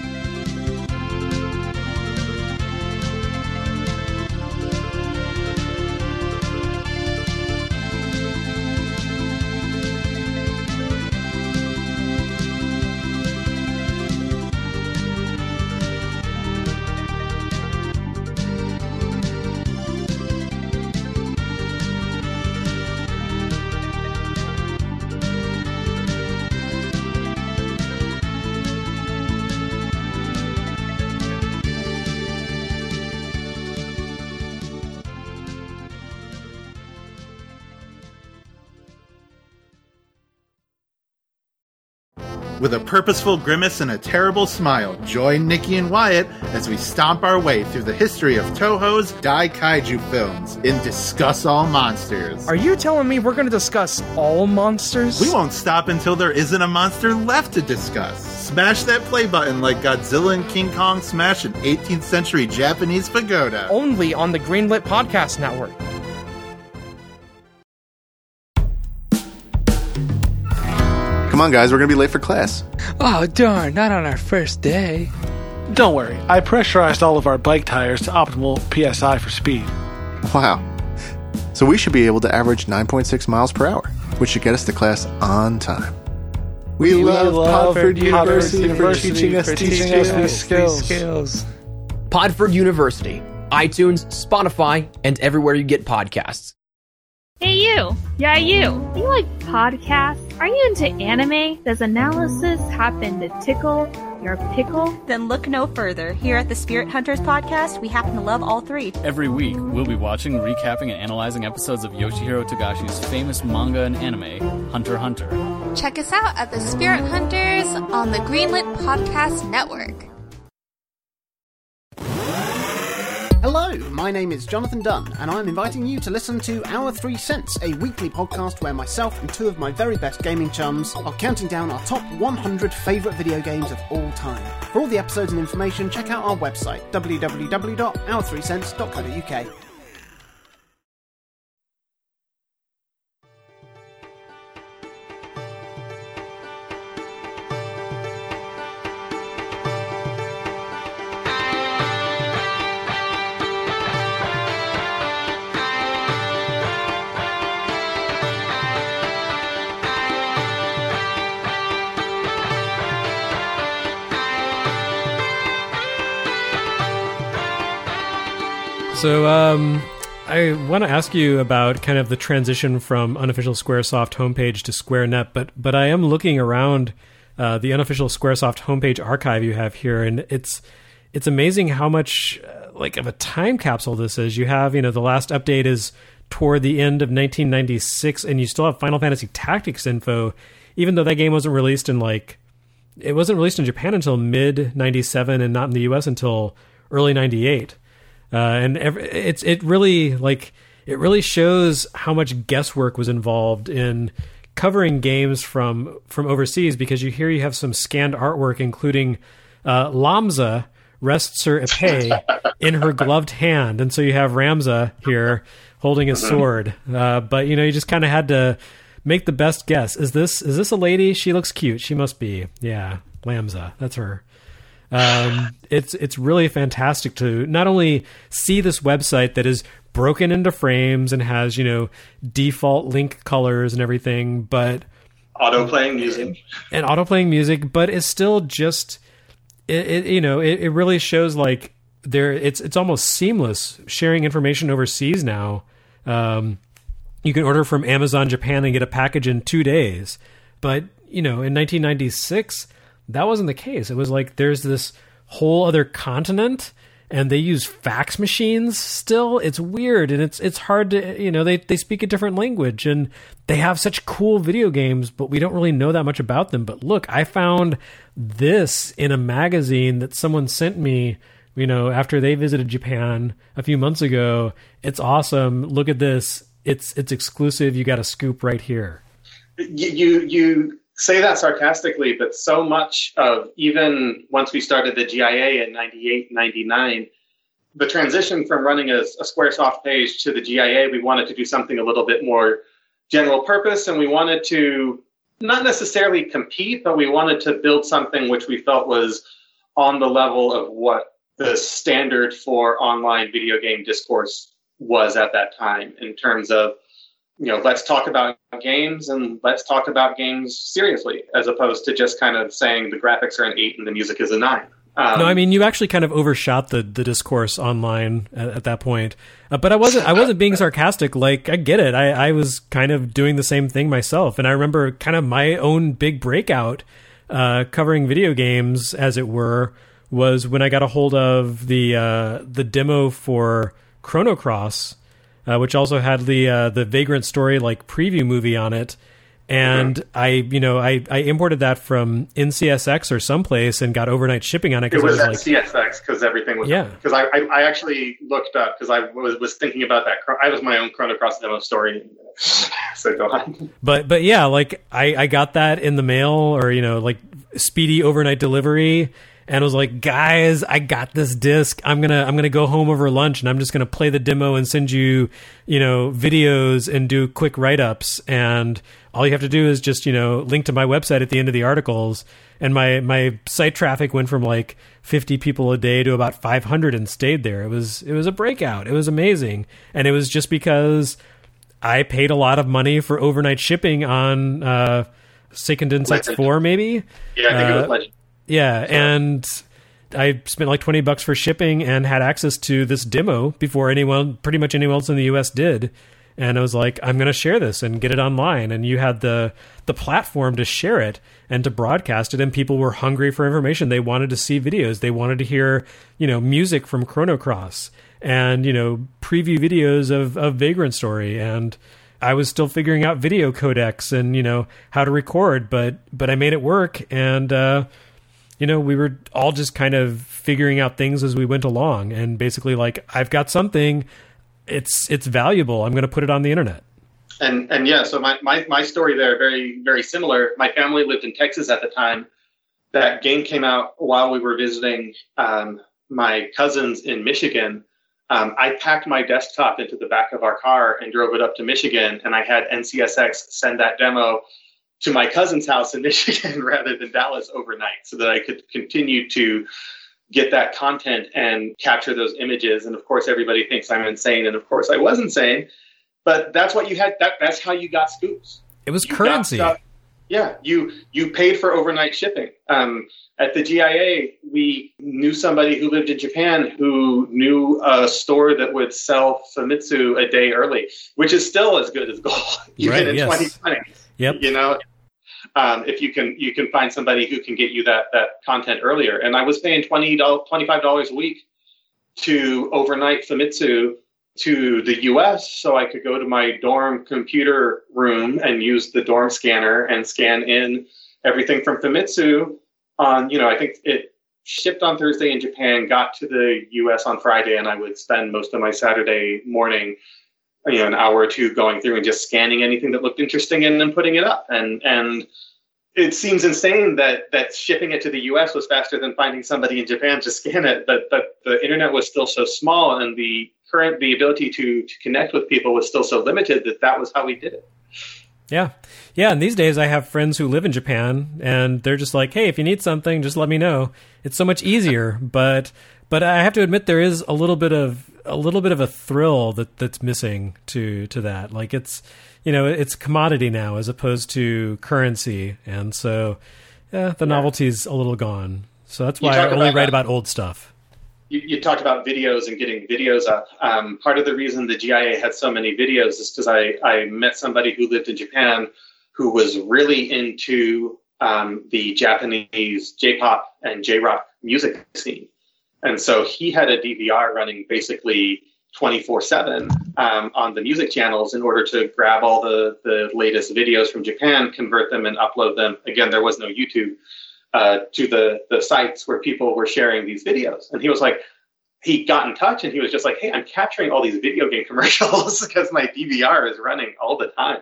With a purposeful grimace and a terrible smile, join Nikki and Wyatt as we stomp our way through the history of Toho's Dai Kaiju films in Discuss All Monsters. Are you telling me we're going to discuss all monsters? We won't stop until there isn't a monster left to discuss. Smash that play button like Godzilla and King Kong smash an eighteenth century Japanese pagoda. Only on the Greenlit Podcast Network. Come on, guys, we're going to be late for class. Oh, darn, not on our first day. Don't worry, I pressurized all of our bike tires to optimal P S I for speed. Wow. So we should be able to average nine point six miles per hour, which should get us to class on time. We, we love, love Podford University, University for teaching us, teaching us these skills. skills. Podford University, iTunes, Spotify, and everywhere you get podcasts. Hey you! Yeah you! Do you like podcasts? Are you into anime? Does analysis happen to tickle your pickle? Then look no further. Here at the Spirit Hunters podcast, we happen to love all three. Every week, we'll be watching, recapping, and analyzing episodes of Yoshihiro Togashi's famous manga and anime, Hunter x Hunter. Check us out at the Spirit Hunters on the Greenlit Podcast Network. Hello, my name is Jonathan Dunn, and I'm inviting you to listen to Our Three Cents, a weekly podcast where myself and two of my very best gaming chums are counting down our top one hundred favourite video games of all time. For all the episodes and information, check out our website, w w w dot our three cents dot co dot u k. So, um, I want to ask you about kind of the transition from unofficial Squaresoft homepage to SquareNet, but but I am looking around uh, the unofficial Squaresoft homepage archive you have here, and it's it's amazing how much uh, like of a time capsule this is. You have, you know, the last update is toward the end of nineteen ninety-six, and you still have Final Fantasy Tactics info, even though that game wasn't released in like it wasn't released in Japan until mid ninety-seven, and not in the U S until early ninety-eight. Uh, and every, it's it really like it really shows how much guesswork was involved in covering games from from overseas, because you hear you have some scanned artwork, including uh, Lamza rests her épée in her gloved hand, and so you have Ramza here holding his sword. Uh, but you know, you just kind of had to make the best guess. Is this is this a lady? She looks cute. She must be. Yeah, Lamza. That's her. Um, it's it's really fantastic to not only see this website that is broken into frames and has, you know, default link colors and everything, but auto playing music and auto playing music, but it's still just it, it you know it, it really shows like there it's it's almost seamless sharing information overseas now. Um, you can order from Amazon Japan and get a package in two days, but you know, in nineteen ninety-six. That wasn't the case. It was like there's this whole other continent, and they use fax machines still. It's weird, and it's it's hard to, you know, they, they speak a different language, and they have such cool video games, but we don't really know that much about them. But look, I found this in a magazine that someone sent me, you know, after they visited Japan a few months ago. It's awesome. Look at this. It's it's exclusive. You got a scoop right here. You, you, you say that sarcastically, but so much of, even once we started the G I A in ninety-eight, ninety-nine, the transition from running a, a Squaresoft page to the G I A, we wanted to do something a little bit more general purpose, and we wanted to not necessarily compete, but we wanted to build something which we felt was on the level of what the standard for online video game discourse was at that time, in terms of, you know, let's talk about games and let's talk about games seriously, as opposed to just kind of saying the graphics are an eight and the music is a nine. Um, no, I mean, you actually kind of overshot the, the discourse online at, at that point. Uh, but I wasn't I wasn't being sarcastic. Like, I get it. I, I was kind of doing the same thing myself. And I remember kind of my own big breakout uh, covering video games, as it were, was when I got a hold of the uh, the demo for Chrono Cross, uh, which also had the uh, the Vagrant Story like preview movie on it. And mm-hmm. I, you know, I, I imported that from N C S X or someplace and got overnight shipping on it. It was, was at like, C S X because everything was, yeah. Because I, I, I actually looked up because I was, was thinking about that. I was my own Chrono Cross demo story. So go on. But, but yeah, like I, I got that in the mail, or, you know, like speedy overnight delivery. And I was like, guys, I got this disc. I'm going to, I'm going to go home over lunch and I'm just going to play the demo and send you, you know, videos and do quick write-ups. And all you have to do is just, you know, link to my website at the end of the articles. And my, my site traffic went from like fifty people a day to about five hundred and stayed there. It was, it was a breakout. It was amazing. And it was just because I paid a lot of money for overnight shipping on, uh, Seiken Densetsu four, maybe. Yeah, I think uh, it was Legend. Yeah, and I spent like twenty bucks for shipping and had access to this demo before anyone, pretty much anyone else in the U S did. And I was like, I'm going to share this and get it online. And you had the the platform to share it and to broadcast it. And people were hungry for information. They wanted to see videos. They wanted to hear, you know, music from Chrono Cross and, you know, preview videos of, of Vagrant Story. And I was still figuring out video codecs and, you know, how to record, but but I made it work. And, uh, you know, we were all just kind of figuring out things as we went along, and basically like, I've got something, it's it's valuable, I'm going to put it on the internet. And and yeah, so my, my, my story there, very, very similar. My family lived in Texas at the time. That game came out while we were visiting um, my cousins in Michigan. Um, I packed my desktop into the back of our car and drove it up to Michigan, and I had N C S X send that demo to my cousin's house in Michigan rather than Dallas overnight, so that I could continue to get that content and capture those images. And of course, everybody thinks I'm insane, and of course, I was insane. But that's what you had. That that's how you got scoops. It was you currency. Yeah, you you paid for overnight shipping. Um, at the G I A, we knew somebody who lived in Japan who knew a store that would sell Famitsu a day early, which is still as good as gold, even right, in yes. twenty twenty. Yep. You know, um, if you can you can find somebody who can get you that that content earlier. And I was paying twenty dollars, twenty-five dollars a week to overnight Famitsu to the U S so I could go to my dorm computer room and use the dorm scanner and scan in everything from Famitsu on, you know, I think it shipped on Thursday in Japan, got to the U S on Friday, and I would spend most of my Saturday morning, you know, an hour or two going through and just scanning anything that looked interesting and then putting it up. And and it seems insane that that shipping it to the U S was faster than finding somebody in Japan to scan it, but but the internet was still so small, and the current the ability to to connect with people was still so limited that that was how we did it. Yeah. Yeah, and these days I have friends who live in Japan, and they're just like, hey, if you need something, just let me know. It's so much easier, but but I have to admit there is a little bit of a little bit of a thrill that that's missing to to that. Like, it's, you know, it's commodity now as opposed to currency, and so yeah, the yeah. novelty's a little gone. So that's why I only about, write about old stuff. You, you talked about videos and getting videos up. Um, part of the reason the G I A had so many videos is because I, I met somebody who lived in Japan who was really into um, the Japanese J-pop and J-rock music scene. And so he had a D V R running basically twenty-four seven um, on the music channels in order to grab all the, the latest videos from Japan, convert them and upload them. Again, there was no YouTube, uh, to the, the sites where people were sharing these videos. And he was like, he got in touch and he was just like, hey, I'm capturing all these video game commercials because my D V R is running all the time.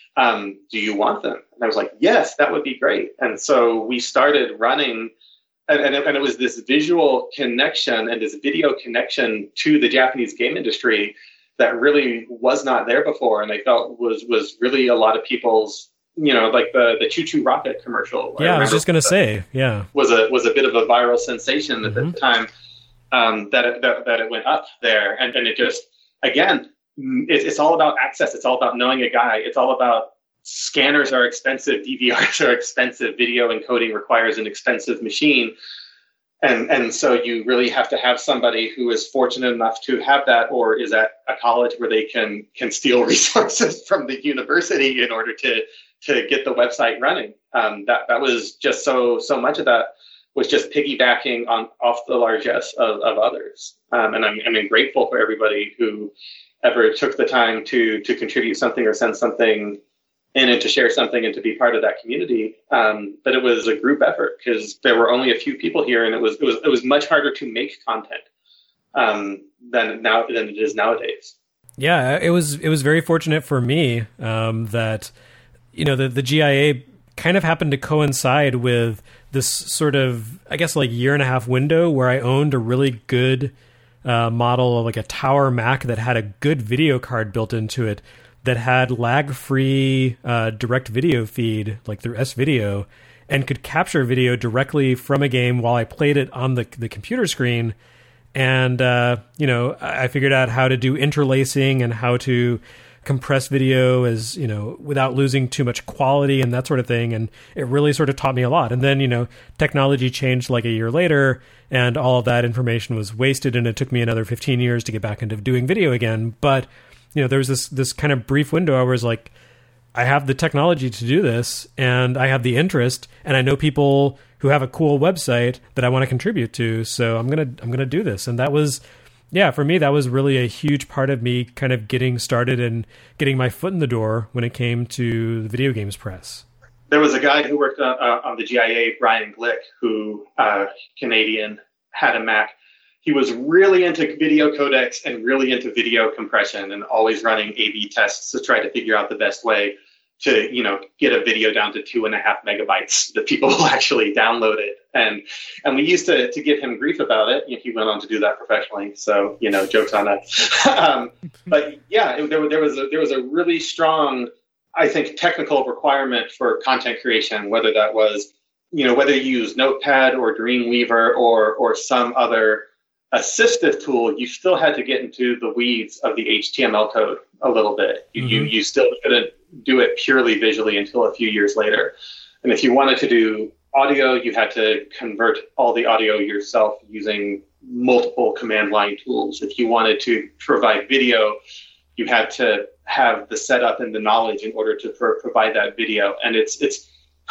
Um, do you want them? And I was like, yes, that would be great. And so we started running, and, and, it, and it was this visual connection and this video connection to the Japanese game industry that really was not there before. And I felt was was really a lot of people's, you know, like the, the Choo Choo Rocket commercial. Yeah, I, I was just going to say, yeah. Was a, was a bit of a viral sensation at mm-hmm. the time um, that, it, that, that it went up there. And, and it just, again, It's, it's all about access. It's all about knowing a guy. It's all about scanners are expensive. D V Rs are expensive. Video encoding requires an expensive machine. And, and so you really have to have somebody who is fortunate enough to have that, or is at a college where they can, can steal resources from the university in order to, to get the website running. Um, that, that was just so, so much of that was just piggybacking on off the largesse of, of others. Um, and I'm, I'm grateful for everybody who ever took the time to to contribute something or send something in and to share something and to be part of that community. Um, but it was a group effort because there were only a few people here, and it was it was it was much harder to make content um, than now than it is nowadays. Yeah, it was it was very fortunate for me um, that you know the the G I A kind of happened to coincide with this sort of, I guess, like year and a half window where I owned a really good Uh, model of like a Tower Mac that had a good video card built into it that had lag-free uh, direct video feed, like through S-Video, and could capture video directly from a game while I played it on the the computer screen. And, uh, you know, I figured out how to do interlacing and how to compress video as, you know, without losing too much quality and that sort of thing. And it really sort of taught me a lot. And then, you know, technology changed like a year later and all of that information was wasted. And it took me another fifteen years to get back into doing video again. But, you know, there was this, this kind of brief window where I was like, I have the technology to do this and I have the interest and I know people who have a cool website that I want to contribute to. So I'm going to, I'm going to do this. And that was, yeah, for me, that was really a huge part of me kind of getting started and getting my foot in the door when it came to the video games press. There was a guy who worked on, uh, on the G I A, Brian Glick, who, uh, Canadian, had a Mac. He was really into video codecs and really into video compression and always running A B tests to try to figure out the best way to, you know, get a video down to two and a half megabytes that people will actually download it. And and we used to to give him grief about it. He went on to do that professionally. So, you know, jokes on that. um, but yeah, it, there, there was a, there was a really strong, I think, technical requirement for content creation, whether that was, you know, whether you use Notepad or Dreamweaver or or some other assistive tool, you still had to get into the weeds of the H T M L code a little bit. You, mm-hmm. you you still couldn't do it purely visually until a few years later. And if you wanted to do audio, you had to convert all the audio yourself using multiple command line tools. If you wanted to provide video, you had to have the setup and the knowledge in order to pro- provide that video. And it's it's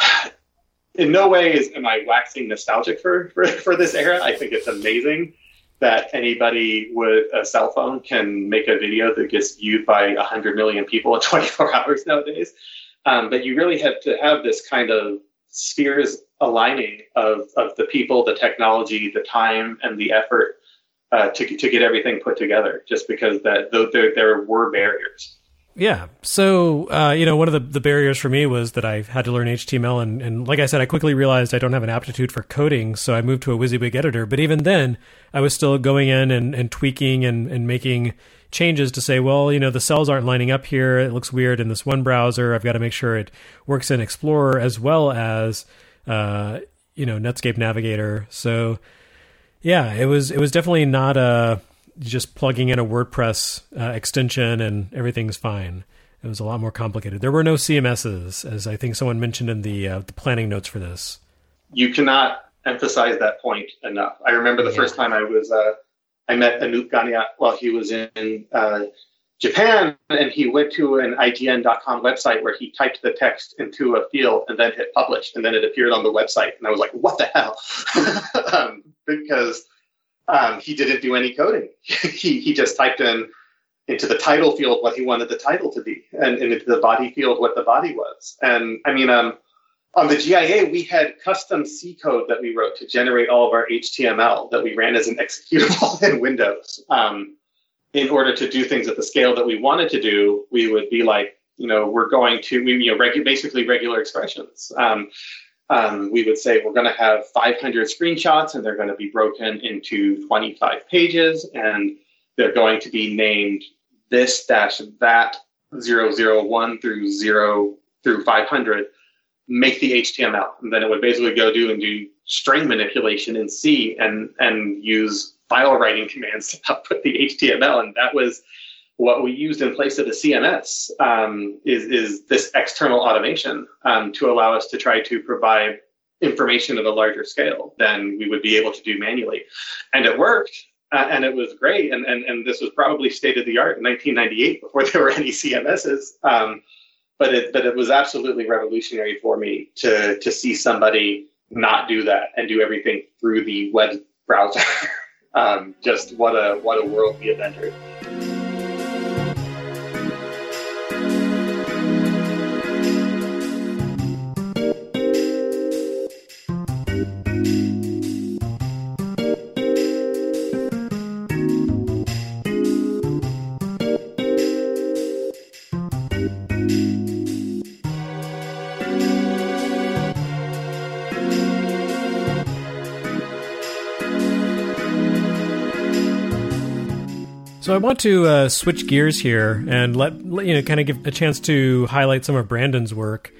in no way is am I waxing nostalgic for, for, for this era. I think it's amazing that anybody with a cell phone can make a video that gets viewed by one hundred million people in twenty-four hours nowadays. Um, but you really have to have this kind of spheres aligning of, of the people, the technology, the time, and the effort uh, to to get everything put together, just because that there, there were barriers. Yeah. So, uh, you know, one of the, the barriers for me was that I had to learn H T M L. And, and like I said, I quickly realized I don't have an aptitude for coding. So I moved to a WYSIWYG editor. But even then, I was still going in and, and tweaking and, and making changes to say, well, you know, the cells aren't lining up here. It looks weird in this one browser. I've got to make sure it works in Explorer as well as, uh, you know, Netscape Navigator. So, yeah, it was it was definitely not a... just plugging in a WordPress uh, extension and everything's fine. It was a lot more complicated. There were no C M Ss, as I think someone mentioned in the uh, the planning notes for this. You cannot emphasize that point enough. I remember the yeah. first time I was, uh, I met Anoop Gania while he was in uh, Japan, and he went to an I G N dot com website where he typed the text into a field and then hit publish, and then it appeared on the website. And I was like, what the hell? um, because Um, he didn't do any coding. he he just typed in into the title field what he wanted the title to be, and, and into the body field what the body was. And I mean, um, on the G I A, we had custom C code that we wrote to generate all of our H T M L that we ran as an executable in Windows. Um, in order to do things at the scale that we wanted to do, we would be like, you know, we're going to, we, you know, regu- basically regular expressions. Um, um, we would say we're going to have five hundred screenshots, and they're going to be broken into twenty-five pages, and they're going to be named this dash that zero zero one through zero through five hundred. Make the H T M L, and then it would basically go do and do string manipulation in C and and use file writing commands to output the H T M L, and that was what we used in place of the C M S. Um, is is this external automation um, to allow us to try to provide information at a larger scale than we would be able to do manually, and it worked, uh, and it was great, and and and this was probably state of the art in nineteen ninety-eight before there were any C M Ss. Um, But it, but it was absolutely revolutionary for me to to see somebody not do that and do everything through the web browser. um, just what a what a world we have entered. So I want to uh, switch gears here and let, let you know, kind of give a chance to highlight some of Brandon's work,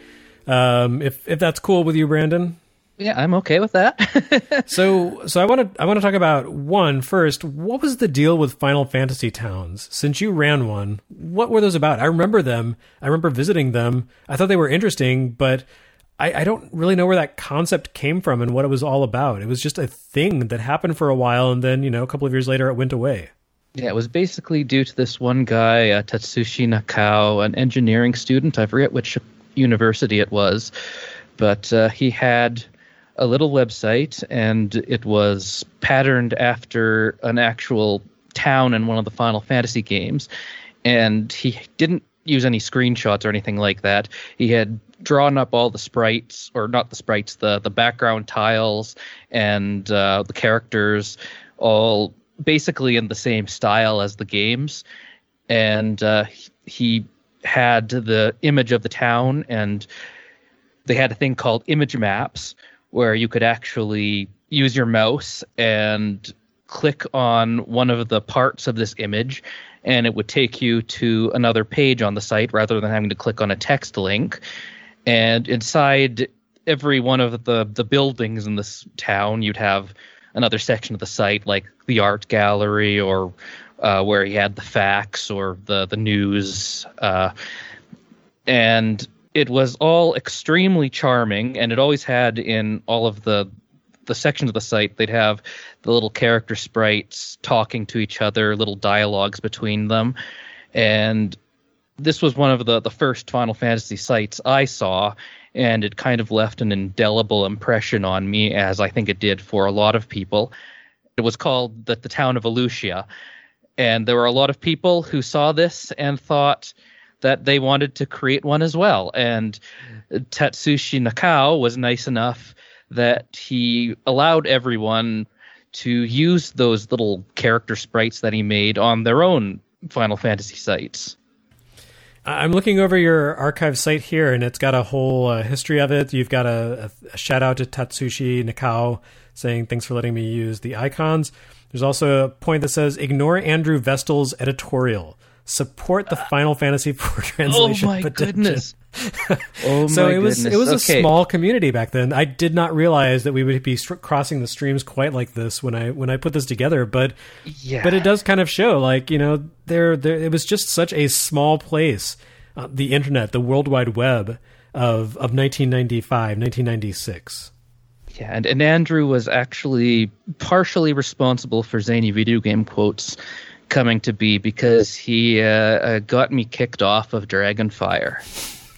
um, if if that's cool with you, Brandon. Yeah, I'm okay with that. so so I want to I want to talk about one first. What was the deal with Final Fantasy Towns? Since you ran one, what were those about? I remember them. I remember visiting them. I thought they were interesting, but I, I don't really know where that concept came from and what it was all about. It was just a thing that happened for a while, and then, you know, a couple of years later, it went away. Yeah, it was basically due to this one guy, uh, Tatsushi Nakao, an engineering student. I forget which university it was, but uh, he had a little website, and it was patterned after an actual town in one of the Final Fantasy games. And he didn't use any screenshots or anything like that. He had drawn up all the sprites, or not the sprites, the, the background tiles and uh, the characters, all basically in the same style as the games. And uh, he had the image of the town, and they had a thing called image maps where you could actually use your mouse and click on one of the parts of this image, and it would take you to another page on the site rather than having to click on a text link. And inside every one of the, the buildings in this town, you'd have another section of the site, like the art gallery, or uh, where he had the facts or the, the news. Uh, and it was all extremely charming, and it always had in all of the the sections of the site, they'd have the little character sprites talking to each other, little dialogues between them. And this was one of the, the first Final Fantasy sites I saw, and it kind of left an indelible impression on me, as I think it did for a lot of people. It was called the, the Town of Volusia, and there were a lot of people who saw this and thought that they wanted to create one as well. And Tatsushi Nakao was nice enough that he allowed everyone to use those little character sprites that he made on their own Final Fantasy sites. I'm looking over your archive site here, and it's got a whole uh, history of it. You've got a, a shout out to Tatsushi Nakao saying, "Thanks for letting me use the icons." There's also a point that says, "Ignore Andrew Vestal's editorial. Support the Final Fantasy four translation." Oh my petition. Goodness. Oh so my it was goodness. it was Okay. a small community back then. I did not realize that we would be str- crossing the streams quite like this when I when I put this together. But Yeah. but it does kind of show, like, you know, there there it was just such a small place, uh, the internet, the World Wide Web of of nineteen ninety-five, nineteen ninety-six. Yeah, and, and Andrew was actually partially responsible for Zany Video Game Quotes coming to be, because he uh, uh, got me kicked off of Dragonfire.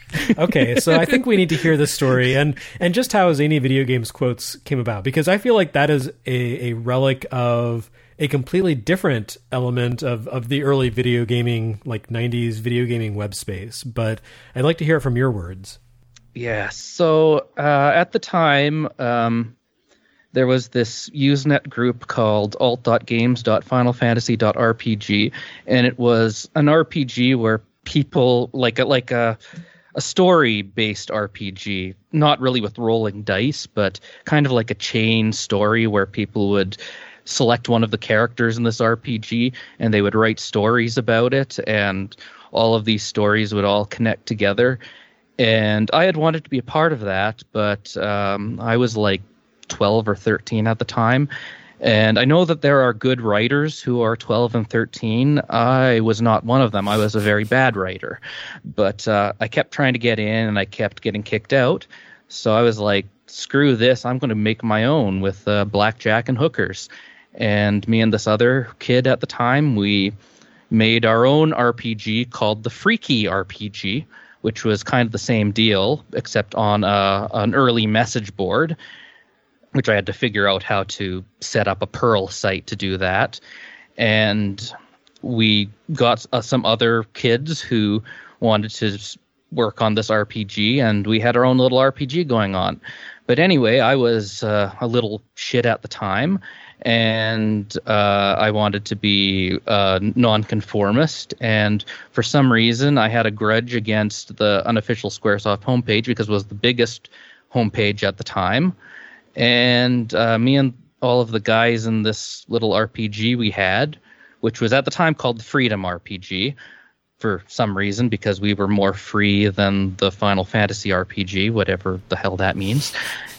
Okay, so I think we need to hear this story and and just how Zany Video Games quotes came about, because I feel like that is a, a relic of a completely different element of, of the early video gaming, like nineties video gaming web space. But I'd like to hear it from your words. Yeah, so uh, at the time, um, there was this Usenet group called alt dot games dot final fantasy dot r p g, and it was an R P G where people, like a, like a, a story-based R P G, not really with rolling dice, but kind of like a chain story where people would select one of the characters in this R P G and they would write stories about it, and all of these stories would all connect together. And I had wanted to be a part of that, but um, I was like twelve or thirteen at the time. And I know that there are good writers who are twelve and thirteen. I was not one of them. I was a very bad writer. But uh, I kept trying to get in, and I kept getting kicked out. So I was like, screw this. I'm going to make my own with uh, blackjack and hookers. And me and this other kid at the time, we made our own R P G called the Freaky R P G, which was kind of the same deal, except on a, an early message board, which I had to figure out how to set up a Perl site to do that. And we got uh, some other kids who wanted to work on this R P G, and we had our own little R P G going on. But anyway, I was uh, a little shit at the time, and uh, I wanted to be uh, nonconformist, and for some reason I had a grudge against the unofficial Squaresoft homepage because it was the biggest homepage at the time. And uh, me and all of the guys in this little R P G we had, which was at the time called the Freedom R P G, for some reason, because we were more free than the Final Fantasy R P G, whatever the hell that means.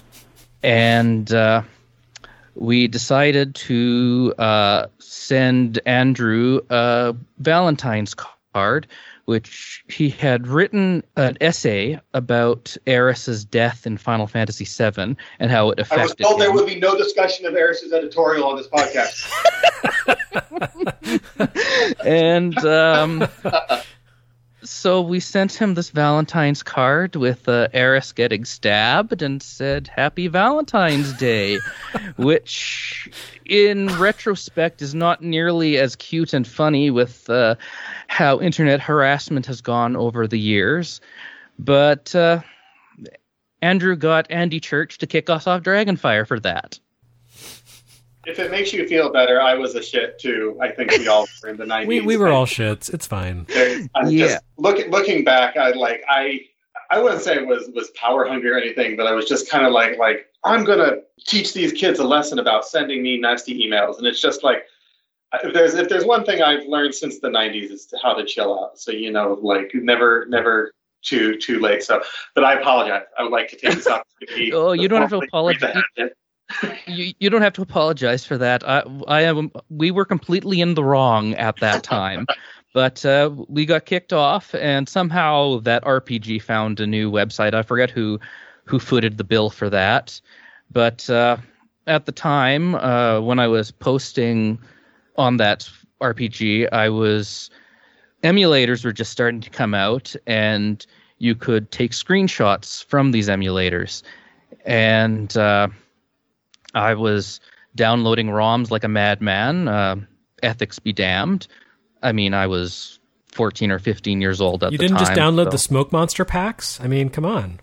And uh, we decided to uh, send Andrew a Valentine's card, which he had written an essay about Aeris's death in Final Fantasy seven and how it affected I was told him. there would be no discussion of Aeris's editorial on this podcast. And um, so we sent him this Valentine's card with uh, Aeris getting stabbed and said, "Happy Valentine's Day," which in retrospect is not nearly as cute and funny with uh, how internet harassment has gone over the years. But uh, Andrew got Andy Church to kick us off Dragonfire for that. If it makes you feel better, I was a shit too. I think we all were in the nineties. We we were all shits. It's fine. I'm Yeah. just look, looking back, I like I I wouldn't say it was was power hungry or anything, but I was just kind of like like I'm gonna teach these kids a lesson about sending me nasty emails, and it's just like if there's if there's one thing I've learned since the nineties, it's how to chill out. So you know, like never never too too late. So, but I apologize. I would like to take this opportunity. Oh, you don't have to formally apologize. read the hatchet. You, you don't have to apologize for that. I, I am. We were completely in the wrong at that time, but uh, we got kicked off, and somehow that R P G found a new website. I forget who who footed the bill for that, but uh, at the time uh, when I was posting on that R P G, I was emulators were just starting to come out, and you could take screenshots from these emulators, and uh, I was downloading ROMs like a madman. Uh, ethics be damned. I mean, I was fourteen or fifteen years old at You the didn't time. just download so. the Smoke Monster packs? I mean, come on.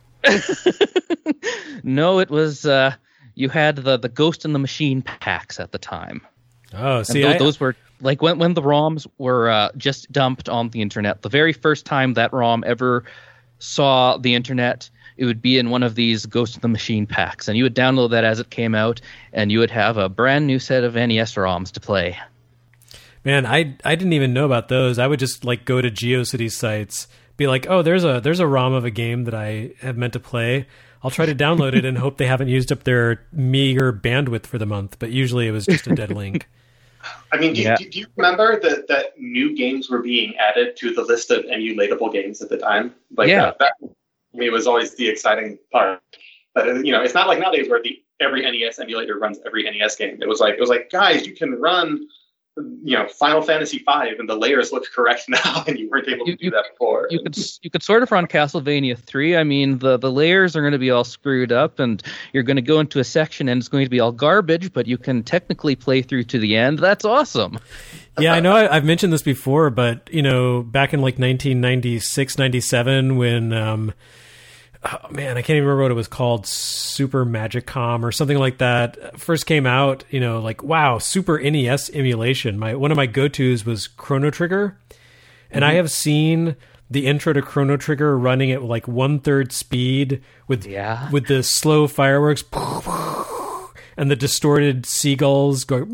No, it was uh, you had the the Ghost in the Machine packs at the time. Oh, see, and those, I, those were like when when the ROMs were uh, just dumped on the internet. The very first time that ROM ever saw the internet, it would be in one of these Ghost in the Machine packs, and you would download that as it came out, and you would have a brand new set of N E S ROMs to play. Man, I I didn't even know about those. I would just like go to GeoCities sites, be like, oh, there's a there's a ROM of a game that I have meant to play. I'll try to download it and hope they haven't used up their meager bandwidth for the month. But usually it was just a dead link. I mean, do, Yeah. do, do you remember that, that new games were being added to the list of emulatable games at the time? Like Yeah. that, that to me was always the exciting part. But uh, you know, it's not like nowadays where the every N E S emulator runs every N E S game. It was like it was like, guys, you can run you know, Final Fantasy five and the layers look correct now, and you weren't able to You- do that before. You could you could sort of run Castlevania three. I mean, the, the layers are going to be all screwed up, and you're going to go into a section, and it's going to be all garbage. But you can technically play through to the end. That's awesome. Yeah, I know I, I've mentioned this before, but, you know, back in like nineteen ninety-six, ninety-seven, when, um, oh man, I can't even remember what it was called, Super Magicom or something like that, first came out, you know, like, wow, Super N E S emulation. My One of my go-tos was Chrono Trigger, and I have seen the intro to Chrono Trigger running at like one-third speed with, Yeah. with the slow fireworks and the distorted seagulls going...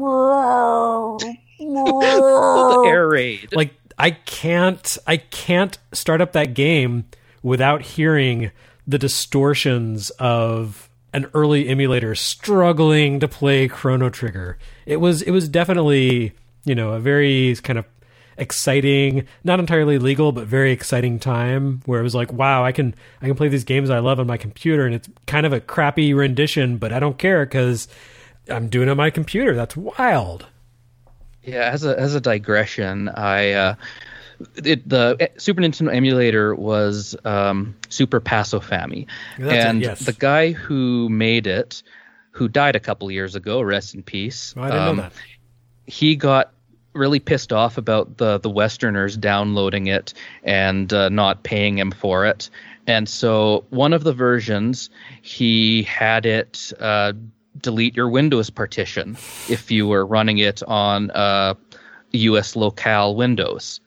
The air raid. Like I can't I can't start up that game without hearing the distortions of an early emulator struggling to play Chrono Trigger. It was it was definitely, you know, a very kind of exciting, not entirely legal, but very exciting time where it was like, wow, I can I can play these games I love on my computer, and it's kind of a crappy rendition, but I don't care because I'm doing it on my computer. That's wild. Yeah, as a as a digression, I uh, it, the Super Nintendo emulator was um, Super Paso Fami, That's it, and yes. the guy who made it, who died a couple years ago, rest in peace. Oh, I didn't um, know that. He got really pissed off about the the Westerners downloading it and uh, not paying him for it, and so one of the versions he had it. Uh, delete your Windows partition if you were running it on uh, U S locale Windows.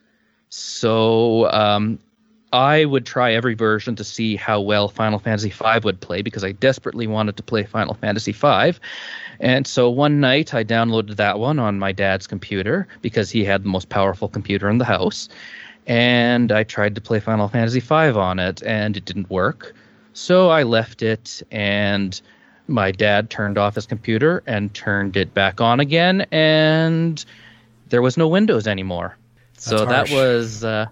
So um, I would try every version to see how well Final Fantasy five would play because I desperately wanted to play Final Fantasy five. And so one night I downloaded that one on my dad's computer because he had the most powerful computer in the house. And I tried to play Final Fantasy five on it, and it didn't work. So I left it, and my dad turned off his computer and turned it back on again, and there was no Windows anymore. So That's that harsh. was uh,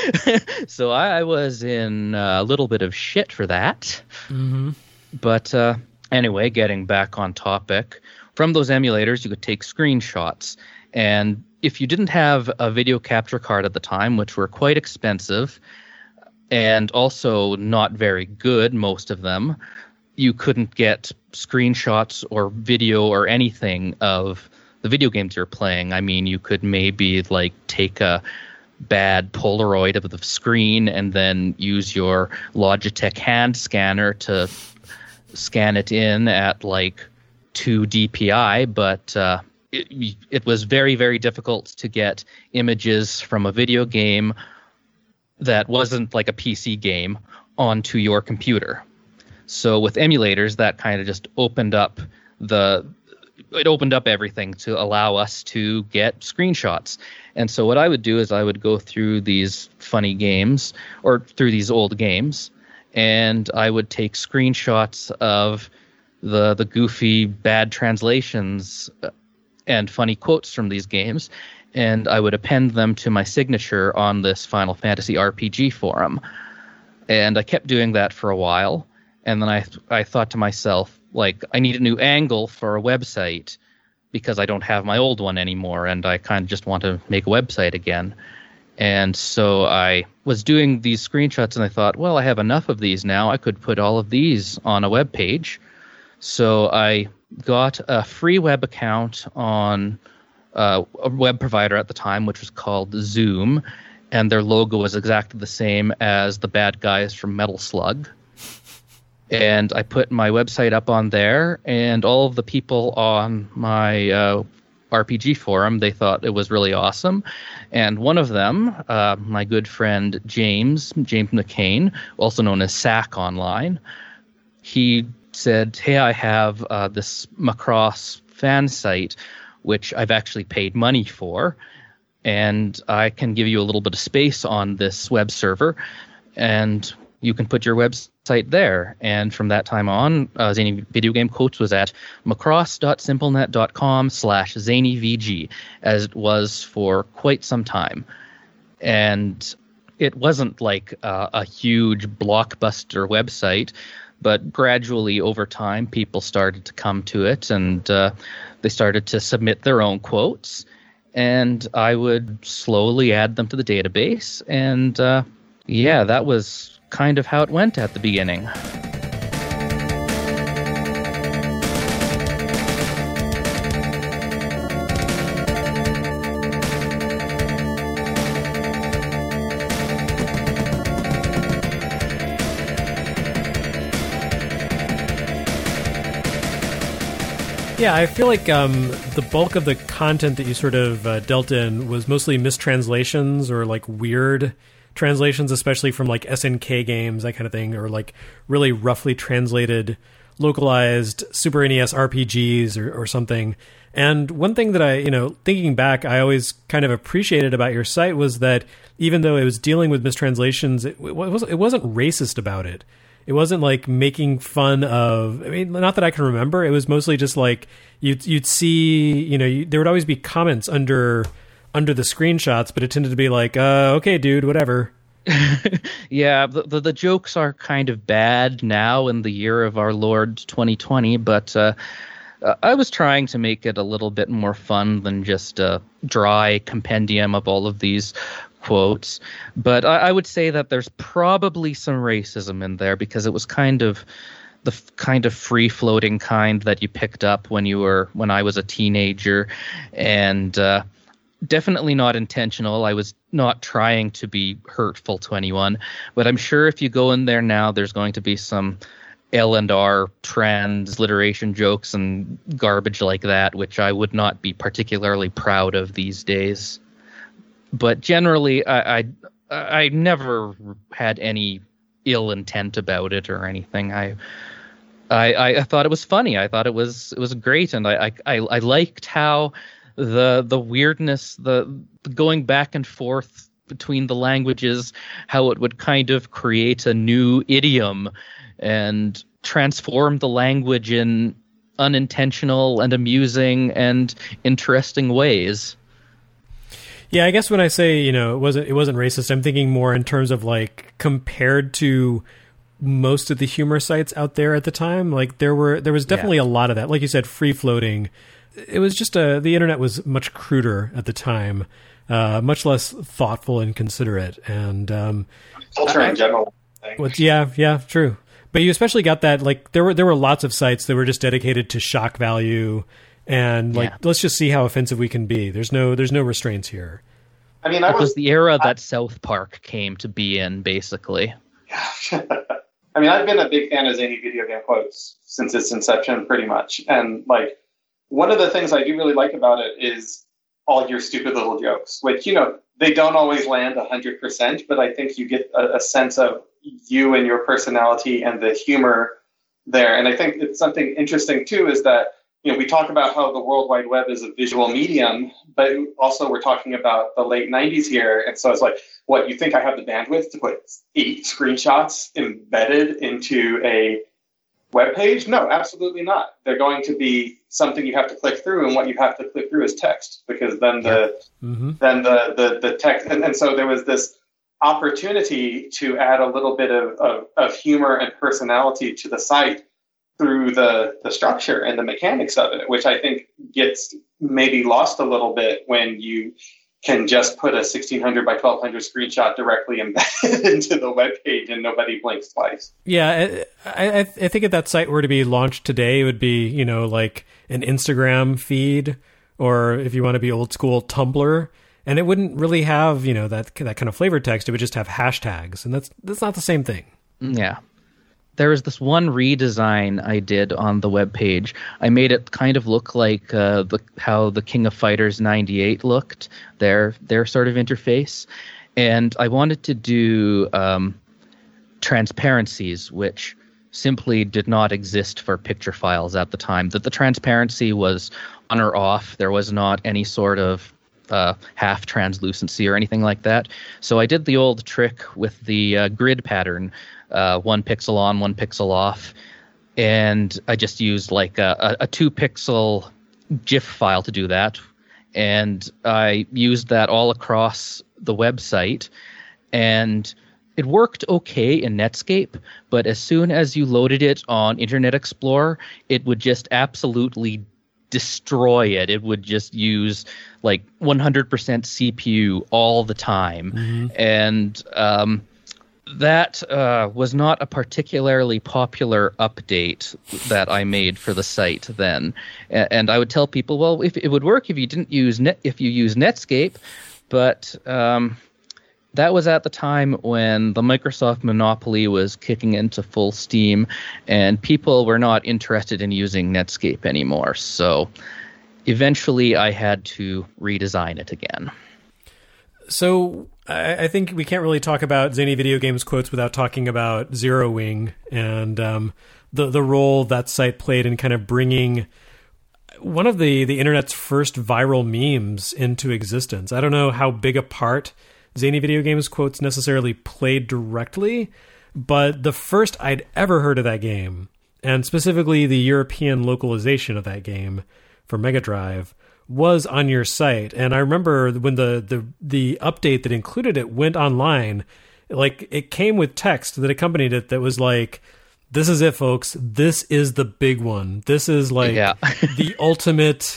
so I was in a little bit of shit for that. Mm-hmm. But uh, anyway, getting back on topic, from those emulators you could take screenshots, and if you didn't have a video capture card at the time, which were quite expensive and also not very good, most of them, you couldn't get screenshots or video or anything of the video games you're playing. I mean, you could maybe like take a bad Polaroid of the screen and then use your Logitech hand scanner to scan it in at like two D P I, but uh, it, it was very, very difficult to get images from a video game that wasn't like a P C game onto your computer. So with emulators, that kind of just opened up the it opened up everything to allow us to get screenshots. And so what I would do is I would go through these funny games or through these old games, and I would take screenshots of the the goofy bad translations and funny quotes from these games, and I would append them to my signature on this Final Fantasy R P G forum. And I kept doing that for a while. And then I I thought to myself, like, I need a new angle for a website because I don't have my old one anymore, and I kind of just want to make a website again. And so I was doing these screenshots, and I thought, well, I have enough of these now. I could put all of these on a web page. So I got a free web account on uh, a web provider at the time, which was called Zoom, and their logo was exactly the same as the bad guys from Metal Slug. And I put my website up on there, and all of the people on my uh, R P G forum, they thought it was really awesome. And one of them, uh, my good friend James, James McCain, also known as S A C Online, he said, hey, I have uh, this Macross fan site, which I've actually paid money for, and I can give you a little bit of space on this web server, and you can put your website there. And from that time on, uh, Zany Video Game Coach was at macross.simplenet.com slash zanyvg, as it was for quite some time. And it wasn't like uh, a huge blockbuster website, but gradually over time, people started to come to it, and uh, they started to submit their own quotes. and I would slowly add them to the database. And uh, yeah, that was kind of how it went at the beginning. Yeah, I feel like um, the bulk of the content that you sort of uh, dealt in was mostly mistranslations or like weird translations, especially from like S N K games, that kind of thing, or like really roughly translated, localized Super N E S R P Gs or, or something. And one thing that I, you know, thinking back, I always kind of appreciated about your site was that even though it was dealing with mistranslations, it, it, was, it wasn't racist about it. It wasn't like making fun of, I mean, not that I can remember. It was mostly just like you'd, you'd see, you know, you, there would always be comments under under the screenshots, but it tended to be like, uh, okay, dude, whatever. Yeah, the, the the jokes are kind of bad now in the year of our Lord twenty twenty, but uh, I was trying to make it a little bit more fun than just a dry compendium of all of these quotes. But I, I would say that there's probably some racism in there because it was kind of the f- kind of free-floating kind that you picked up when you were when I was a teenager, and uh, definitely not intentional. I was not trying to be hurtful to anyone, but I'm sure if you go in there now, there's going to be some L and R transliteration jokes and garbage like that, which I would not be particularly proud of these days. But generally, I, I I never had any ill intent about it or anything. I, I I thought it was funny. I thought it was it was great, and I I, I liked how the the weirdness, the going back and forth between the languages, how it would kind of create a new idiom and transform the language in unintentional and amusing and interesting ways. Yeah, I guess when I say, you know, it wasn't it wasn't racist, I'm thinking more in terms of like compared to most of the humor sites out there at the time. Like there were there was definitely yeah. a lot of that. Like you said, free floating. It was just a the internet was much cruder at the time, uh, much less thoughtful and considerate, and um, culture I, in general. What, yeah, yeah, true. But you especially got that like there were there were lots of sites that were just dedicated to shock value. And like, yeah. let's just see how offensive we can be. There's no, there's no restraints here. I mean, I it was, was the era I, that South Park came to be in, basically. I mean, I've been a big fan of zany video game quotes since its inception, pretty much. And like, one of the things I do really like about it is all your stupid little jokes, which, you know, they don't always land a hundred percent, but I think you get a, a sense of you and your personality and the humor there. And I think it's something interesting too, is that, you know, we talk about how the World Wide Web is a visual medium, but also we're talking about the late nineties here. And so it's like, what, you think I have the bandwidth to put eight screenshots embedded into a web page? No, absolutely not. They're going to be something you have to click through, and what you have to click through is text, because then the mm-hmm. then the, the, the text, and, and so there was this opportunity to add a little bit of, of, of humor and personality to the site through the, the structure and the mechanics of it, which I think gets maybe lost a little bit when you can just put a sixteen hundred by twelve hundred screenshot directly embedded into the web page and nobody blinks twice. Yeah, I, I, I think if that site were to be launched today, it would be, you know, like an Instagram feed, or if you want to be old school, Tumblr, and it wouldn't really have, you know, that that kind of flavor text. It would just have hashtags, and that's that's not the same thing. Yeah. There was this one redesign I did on the webpage. I made it kind of look like uh, the, how the King of Fighters ninety-eight looked, their their sort of interface. And I wanted to do um, transparencies, which simply did not exist for picture files at the time. That the transparency was on or off. There was not any sort of uh, half translucency or anything like that. So I did the old trick with the uh, grid pattern. Uh, one pixel on, one pixel off, and I just used like a, a, a two pixel GIF file to do that, and I used that all across the website, and it worked okay in Netscape, but as soon as you loaded it on Internet Explorer, it would just absolutely destroy it. It would just use like one hundred percent C P U all the time. Mm-hmm. And um, that uh, was not a particularly popular update that I made for the site then. And, and I would tell people, well, if it would work if you didn't use Net, if you use Netscape, but um, that was at the time when the Microsoft monopoly was kicking into full steam, and people were not interested in using Netscape anymore. So eventually I had to redesign it again. So I, I think we can't really talk about Zany Video Games quotes without talking about Zero Wing and um, the the role that site played in kind of bringing one of the, the internet's first viral memes into existence. I don't know how big a part Zany Video Games quotes necessarily played directly, but the first I'd ever heard of that game, and specifically the European localization of that game for Mega Drive, was on your site. And I remember when the, the, the update that included it went online, like it came with text that accompanied it that was like, this is it, folks. This is the big one. This is like yeah. the ultimate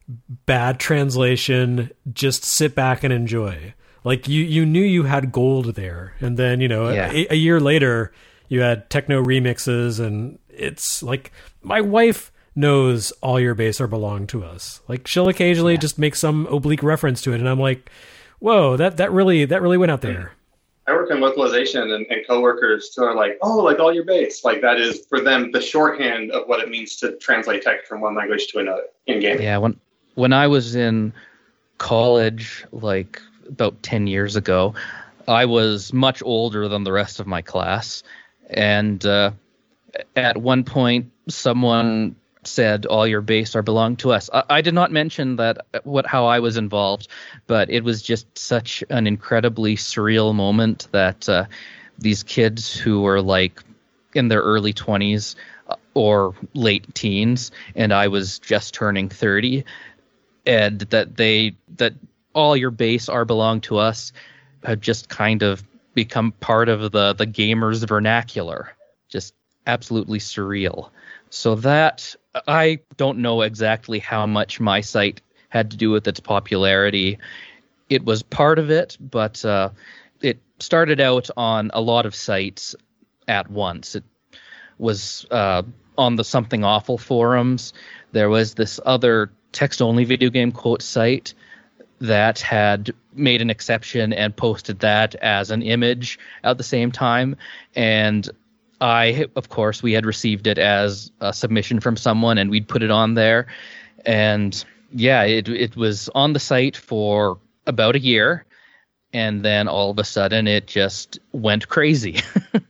bad translation. Just sit back and enjoy. Like you, you knew you had gold there. And then, you know, yeah. a, a year later you had techno remixes, and it's like my wife knows All Your Base Are Belong to Us. Like she'll occasionally yeah. just make some oblique reference to it. And I'm like, whoa, that, that really, that really went out there. I work in localization, and, and coworkers who are like, oh, like All Your Base. Like that is for them the shorthand of what it means to translate text from one language to another in game. Yeah. When, when I was in college, like about ten years ago, I was much older than the rest of my class. And uh, at one point, someone said, all your base are belong to us. I, I did not mention that what how I was involved, but it was just such an incredibly surreal moment that uh, these kids who were like in their early twenties or late teens, and I was just turning thirty, and that they that all your base are belong to us have just kind of become part of the the gamers vernacular. Just absolutely surreal. So that, I don't know exactly how much my site had to do with its popularity. It was part of it, but uh, it started out on a lot of sites at once. It was uh, on the Something Awful forums. There was this other text-only video game quote site that had made an exception and posted that as an image at the same time. And I, of course, we had received it as a submission from someone, and we'd put it on there. And yeah, it it was on the site for about a year, and then all of a sudden it just went crazy.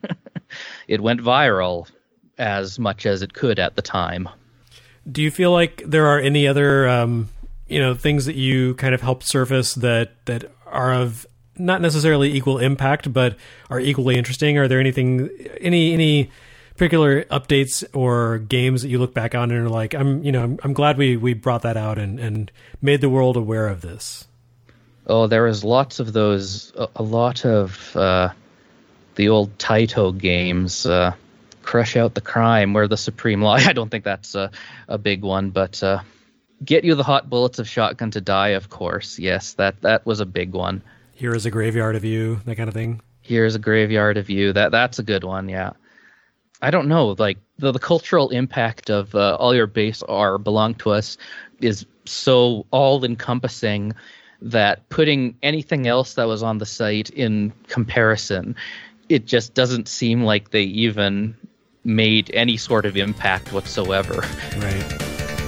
It went viral as much as it could at the time. Do you feel like there are any other um, you know, things that you kind of help surface that that are of not necessarily equal impact, but are equally interesting? Are there anything, any any particular updates or games that you look back on and are like, I'm, you know, I'm, I'm glad we we brought that out and and made the world aware of this? Oh, there was lots of those. A, a lot of uh, the old Taito games. Uh, Crush Out the Crime, We're the Supreme Law. I don't think that's a, a big one, but uh, Get You the Hot Bullets of Shotgun to Die, of course. Yes, that that was a big one. Here is a Graveyard of You, that kind of thing. Here's a Graveyard of You. That that's a good one, yeah. I don't know, like the, the cultural impact of uh, All Your Base Are Belong to Us is so all-encompassing that putting anything else that was on the site in comparison, it just doesn't seem like they even made any sort of impact whatsoever. Right.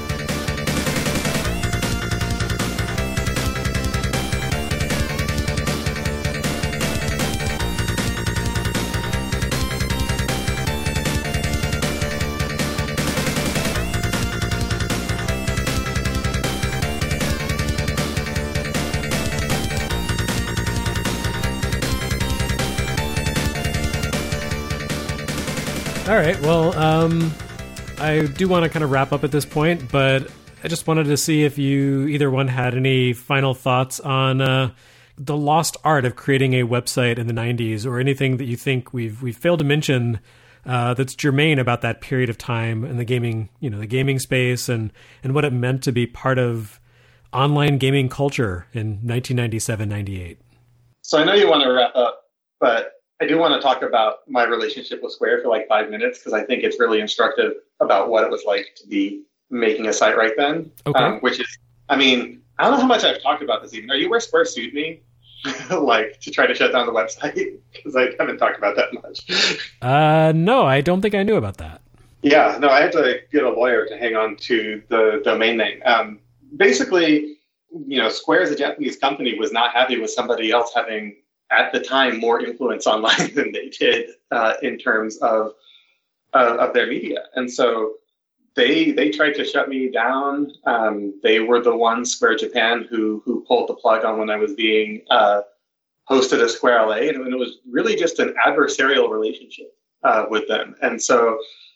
All right, well, um, I do want to kind of wrap up at this point, but I just wanted to see if you, either one, had any final thoughts on uh, the lost art of creating a website in the nineties, or anything that you think we've we've failed to mention uh, that's germane about that period of time in the gaming, you know, the gaming space and, and what it meant to be part of online gaming culture in nineteen ninety-seven, ninety-eight. So I know you want to wrap up, but I do want to talk about my relationship with Square for like five minutes because I think it's really instructive about what it was like to be making a site right then. Okay. Um, which is, I mean, I don't know how much I've talked about this even. Are you where Square sued me? Like to try to shut down the website? Because I haven't talked about that much. Uh, no, I don't think I knew about that. Yeah, no, I had to get a lawyer to hang on to the domain name. Um, basically, you know, Square as a Japanese company was not happy with somebody else having, at the time, more influence online than they did uh, in terms of uh, of their media. And so they they tried to shut me down. Um, they were the ones, Square Japan, who who pulled the plug on when I was being uh, hosted at Square L A. And it was really just an adversarial relationship uh, with them. And so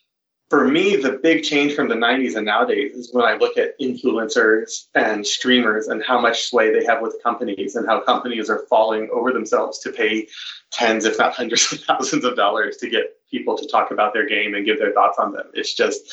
for me, the big change from the nineties and nowadays is when I look at influencers and streamers and how much sway they have with companies and how companies are falling over themselves to pay tens, if not hundreds of thousands of dollars to get people to talk about their game and give their thoughts on them. It's just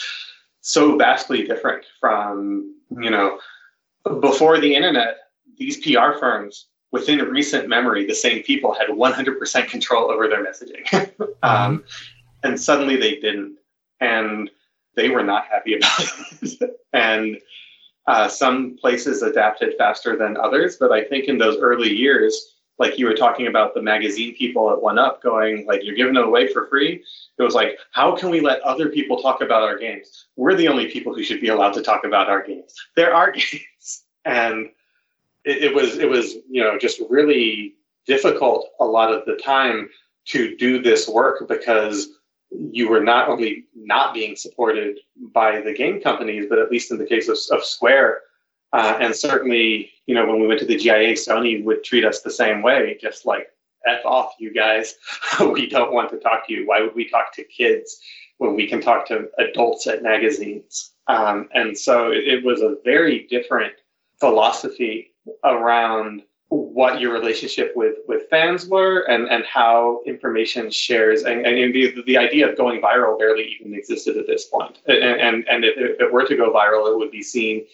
so vastly different from, you know, before the internet, these P R firms, within recent memory, the same people had one hundred percent control over their messaging. um, and suddenly they didn't. And they were not happy about it. And uh, some places adapted faster than others. But I think in those early years, like you were talking about the magazine people at one up going, like, you're giving it away for free. It was like, how can we let other people talk about our games? We're the only people who should be allowed to talk about our games. They're our games. And it, it was, it was, you know, just really difficult a lot of the time to do this work because you were not only not being supported by the game companies, but at least in the case of, of Square, uh, and certainly, you know, when we went to the G I A, Sony would treat us the same way, just like, F off, you guys. We don't want to talk to you. Why would we talk to kids when we can talk to adults at magazines? Um, and so it, it was a very different philosophy around what your relationship with, with fans were and, and how information shares and, and the, the idea of going viral barely even existed at this point. And, and, and if, if it were to go viral, it would be seen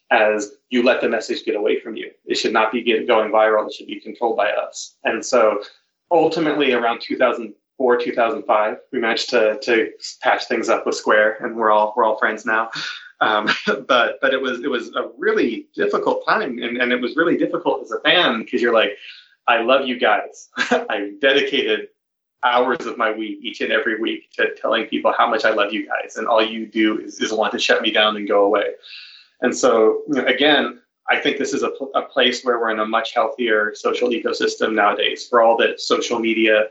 as you let the message get away from you. It should not be get, going viral. It should be controlled by us. And so ultimately around two thousand four, two thousand five, we managed to, to patch things up with Square and we're all, we're all friends now. Um, but but it was it was a really difficult time, and, and it was really difficult as a fan because you're like, I love you guys. I've dedicated hours of my week each and every week to telling people how much I love you guys, and all you do is, is want to shut me down and go away. And so, you know, again, I think this is a, a place where we're in a much healthier social ecosystem nowadays. For all that social media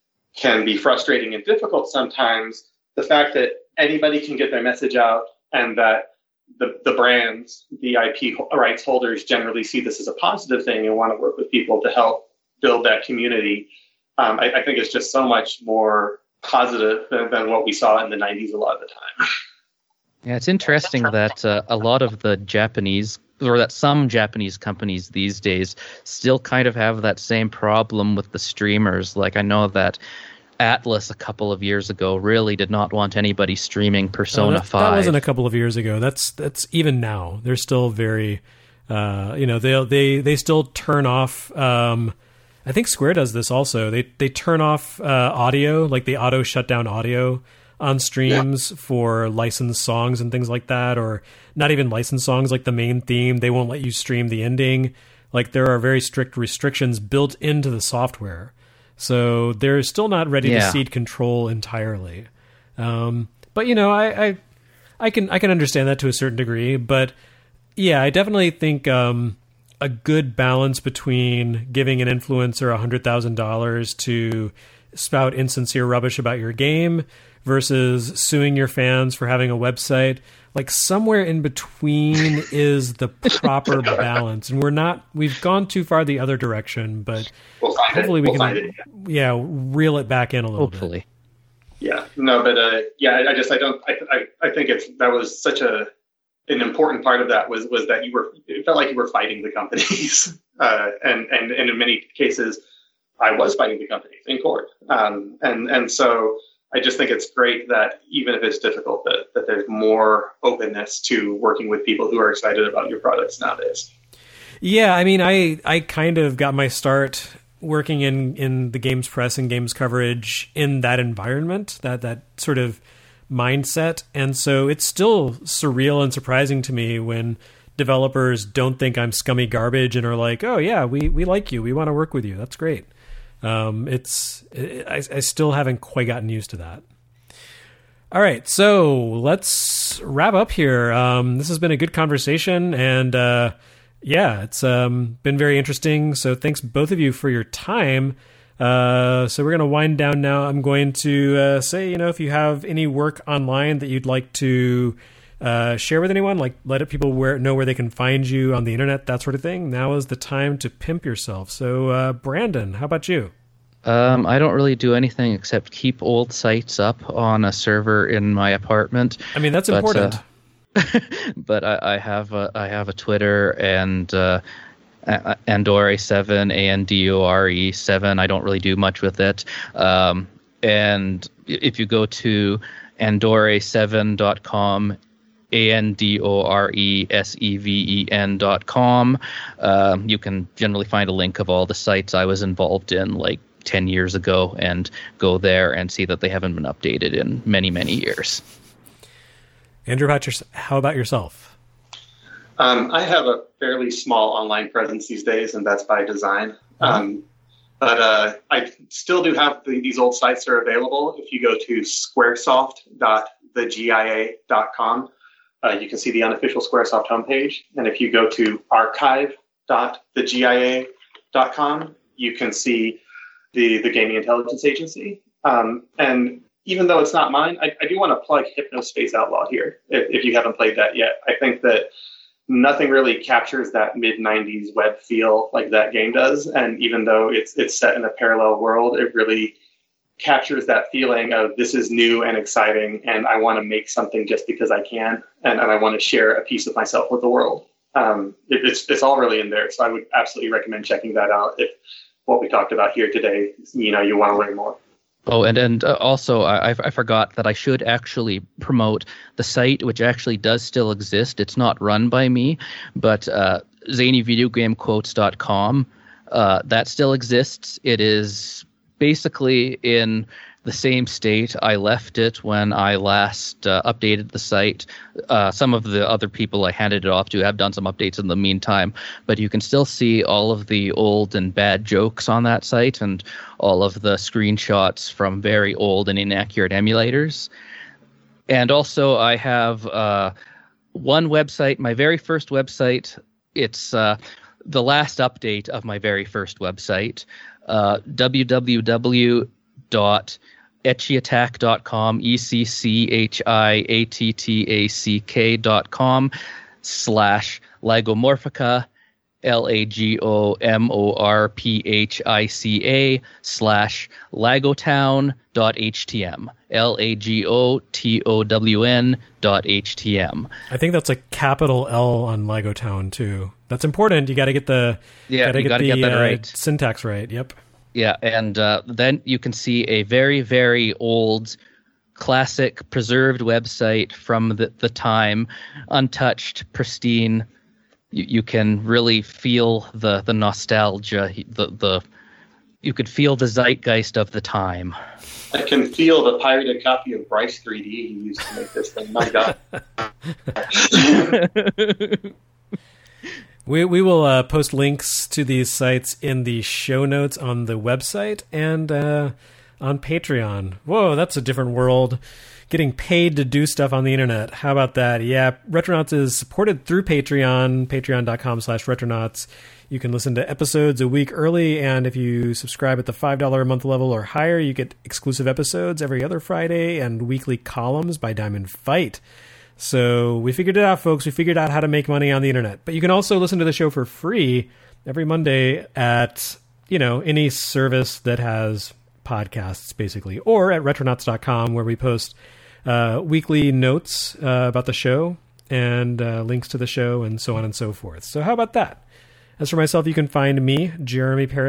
can be frustrating and difficult sometimes, the fact that anybody can get their message out and that the, the brands, the I P rights holders generally see this as a positive thing and want to work with people to help build that community, um, I, I think it's just so much more positive than, than what we saw in the nineties a lot of the time. Yeah, it's interesting that uh, a lot of the Japanese, or that some Japanese companies these days still kind of have that same problem with the streamers. Like, I know that Atlas a couple of years ago really did not want anybody streaming Persona oh, that, five. That wasn't a couple of years ago. That's that's even now. They're still very, uh, you know, they they they still turn off. Um, I think Square does this also. They they turn off uh, audio, like they auto shut down audio on streams yeah. for licensed songs and things like that, or not even licensed songs, like the main theme. They won't let you stream the ending. Like, there are very strict restrictions built into the software. So they're still not ready yeah. to cede control entirely. Um, but, you know, I, I I can I can understand that to a certain degree. But, yeah, I definitely think um, a good balance between giving an influencer one hundred thousand dollars to spout insincere rubbish about your game versus suing your fans for having a website, like somewhere in between is the proper balance. And we're not, we've gone too far the other direction, but we'll hopefully we we'll can, it, yeah. yeah, reel it back in a little hopefully. bit. Yeah, no, but uh, yeah, I, I just, I don't, I, I, I think it's, that was such a, an important part of that was, was that you were, it felt like you were fighting the companies. uh, and, and, and in many cases, I was fighting the companies in court. Um, and, and so, I just think it's great that even if it's difficult, that, that there's more openness to working with people who are excited about your products nowadays. Yeah, I mean, I, I kind of got my start working in, in the games press and games coverage in that environment, that, that sort of mindset. And so it's still surreal and surprising to me when developers don't think I'm scummy garbage and are like, oh yeah, we, we like you. We want to work with you. That's great. Um, it's, it, I, I still haven't quite gotten used to that. All right. So let's wrap up here. Um, this has been a good conversation, and, uh, yeah, it's, um, been very interesting. So thanks both of you for your time. Uh, so we're going to wind down now. I'm going to, uh, say, you know, if you have any work online that you'd like to, Uh, share with anyone, like let people where, know where they can find you on the internet, that sort of thing. Now is the time to pimp yourself. So, uh, Brandon, how about you? Um, I don't really do anything except keep old sites up on a server in my apartment. I mean, that's but, important. Uh, but I, I have a, I have a Twitter and uh, Andore seven, A N D O R E seven. I don't really do much with it. Um, and if you go to andore seven dot com, A N D O R E S E V E N dot com. Um, you can generally find a link of all the sites I was involved in like ten years ago and go there and see that they haven't been updated in many, many years. Andrew, how about yourself? Um, I have a fairly small online presence these days, and that's by design. Mm-hmm. Um, but uh, I still do have the, these old sites are available. If you go to squaresoft dot the G I A dot com, Uh, you can see the unofficial Squaresoft homepage. And if you go to archive dot the G I A dot com, you can see the, the Gaming Intelligence Agency. Um, and even though it's not mine, I, I do want to plug Hypnospace Outlaw here, if, if you haven't played that yet. I think that nothing really captures that mid nineties web feel like that game does. And even though it's it's set in a parallel world, it really captures that feeling of this is new and exciting, and I want to make something just because I can, and, and I want to share a piece of myself with the world. Um, it, it's it's all really in there, so I would absolutely recommend checking that out if what we talked about here today, you know, you want to learn more. Oh, and and uh, also I, I forgot that I should actually promote the site, which actually does still exist. It's not run by me, but uh, zany video game quotes dot com, uh, that still exists. It is basically in the same state I left it when I last uh, updated the site. Uh, some of the other people I handed it off to have done some updates in the meantime, but you can still see all of the old and bad jokes on that site and all of the screenshots from very old and inaccurate emulators. And also I have uh, one website, my very first website. It's uh, the last update of my very first website. Uh, w w w dot etchyattack dot com, E C C H I A T T A C K dot com slash Lagomorphica, L A G O M O R P H I C A slash Lagotown dot H T M, L A G O T O W N dot H T M. I think that's a capital L on Lagotown too. That's important. You got to get the yeah, gotta you get got to the get that uh, right. syntax right. Yep. Yeah, and uh, then you can see a very, very old, classic, preserved website from the, the time, untouched, pristine. You, you can really feel the the nostalgia. The the you could feel the zeitgeist of the time. I can feel the pirated copy of Bryce three D he used to make this thing. My God. We we will uh, post links to these sites in the show notes on the website and uh, on Patreon. Whoa, that's a different world. Getting paid to do stuff on the internet. How about that? Yeah, Retronauts is supported through Patreon, patreon.com slash retronauts. You can listen to episodes a week early, and if you subscribe at the five dollars a month level or higher, you get exclusive episodes every other Friday and weekly columns by Diamond Fight. So we figured it out, folks. We figured out how to make money on the internet. But you can also listen to the show for free every Monday at, you know, any service that has podcasts, basically, or at retronauts dot com, where we post uh, weekly notes uh, about the show and uh, links to the show and so on and so forth. So how about that? As for myself, you can find me, Jeremy Parrish,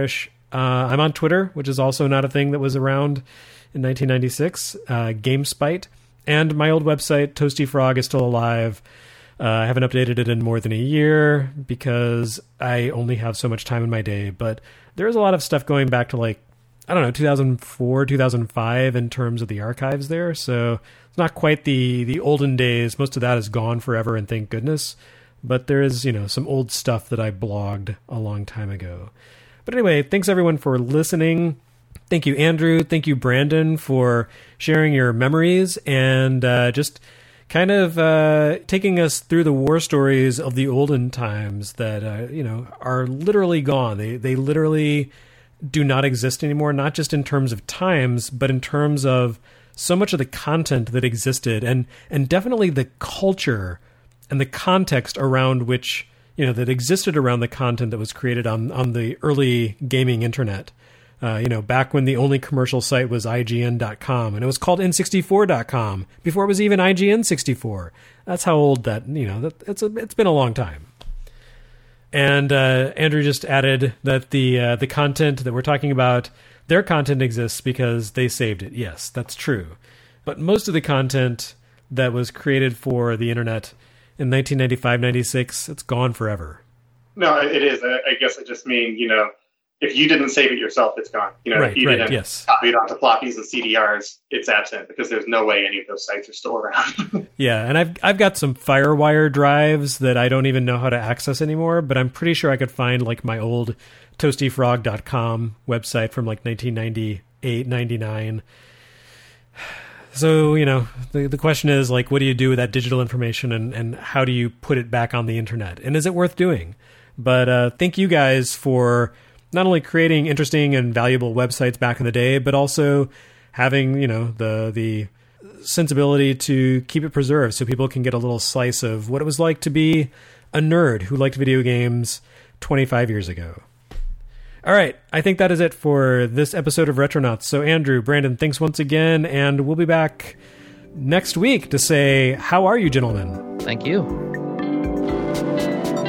Uh, I'm on Twitter, which is also not a thing that was around in nineteen ninety-six. Uh, GameSpite. And my old website, Toasty Frog, is still alive. Uh, I haven't updated it in more than a year because I only have so much time in my day. But there's a lot of stuff going back to like, I don't know, two thousand four, two thousand five in terms of the archives there. So it's not quite the, the olden days. Most of that is gone forever, and thank goodness. But there is, you know, some old stuff that I blogged a long time ago. But anyway, thanks everyone for listening. Thank you, Andrew. Thank you, Brandon, for sharing your memories and uh, just kind of uh, taking us through the war stories of the olden times that, uh, you know, are literally gone. They they literally do not exist anymore, not just in terms of times, but in terms of so much of the content that existed and and definitely the culture and the context around which, you know, that existed around the content that was created on, on the early gaming internet. Uh, you know, back when the only commercial site was I G N dot com, and it was called N sixty-four dot com before it was even I G N sixty-four. That's how old that, you know, that it's a, it's been a long time. And uh, Andrew just added that the uh, the content that we're talking about, their content exists because they saved it. Yes, that's true. But most of the content that was created for the internet in nineteen ninety-five, ninety-six, it's gone forever. No, it is. I, I guess I just mean, you know, if you didn't save it yourself, it's gone. You know, right, if you right, didn't yes. copy it onto floppies and C D Rs, it's absent because there's no way any of those sites are still around. Yeah, and I've I've got some FireWire drives that I don't even know how to access anymore, but I'm pretty sure I could find like my old toasty frog dot com website from like nineteen ninety-eight, ninety-nine. So, you know, the the question is like, what do you do with that digital information, and, and how do you put it back on the internet? And is it worth doing? But uh, thank you guys for not only creating interesting and valuable websites back in the day, but also having, you know, the the sensibility to keep it preserved so people can get a little slice of what it was like to be a nerd who liked video games twenty-five years ago. All right, I think that is it for this episode of Retronauts. So Andrew, Brandon, thanks once again, and we'll be back next week to say, how are you, gentlemen? Thank you.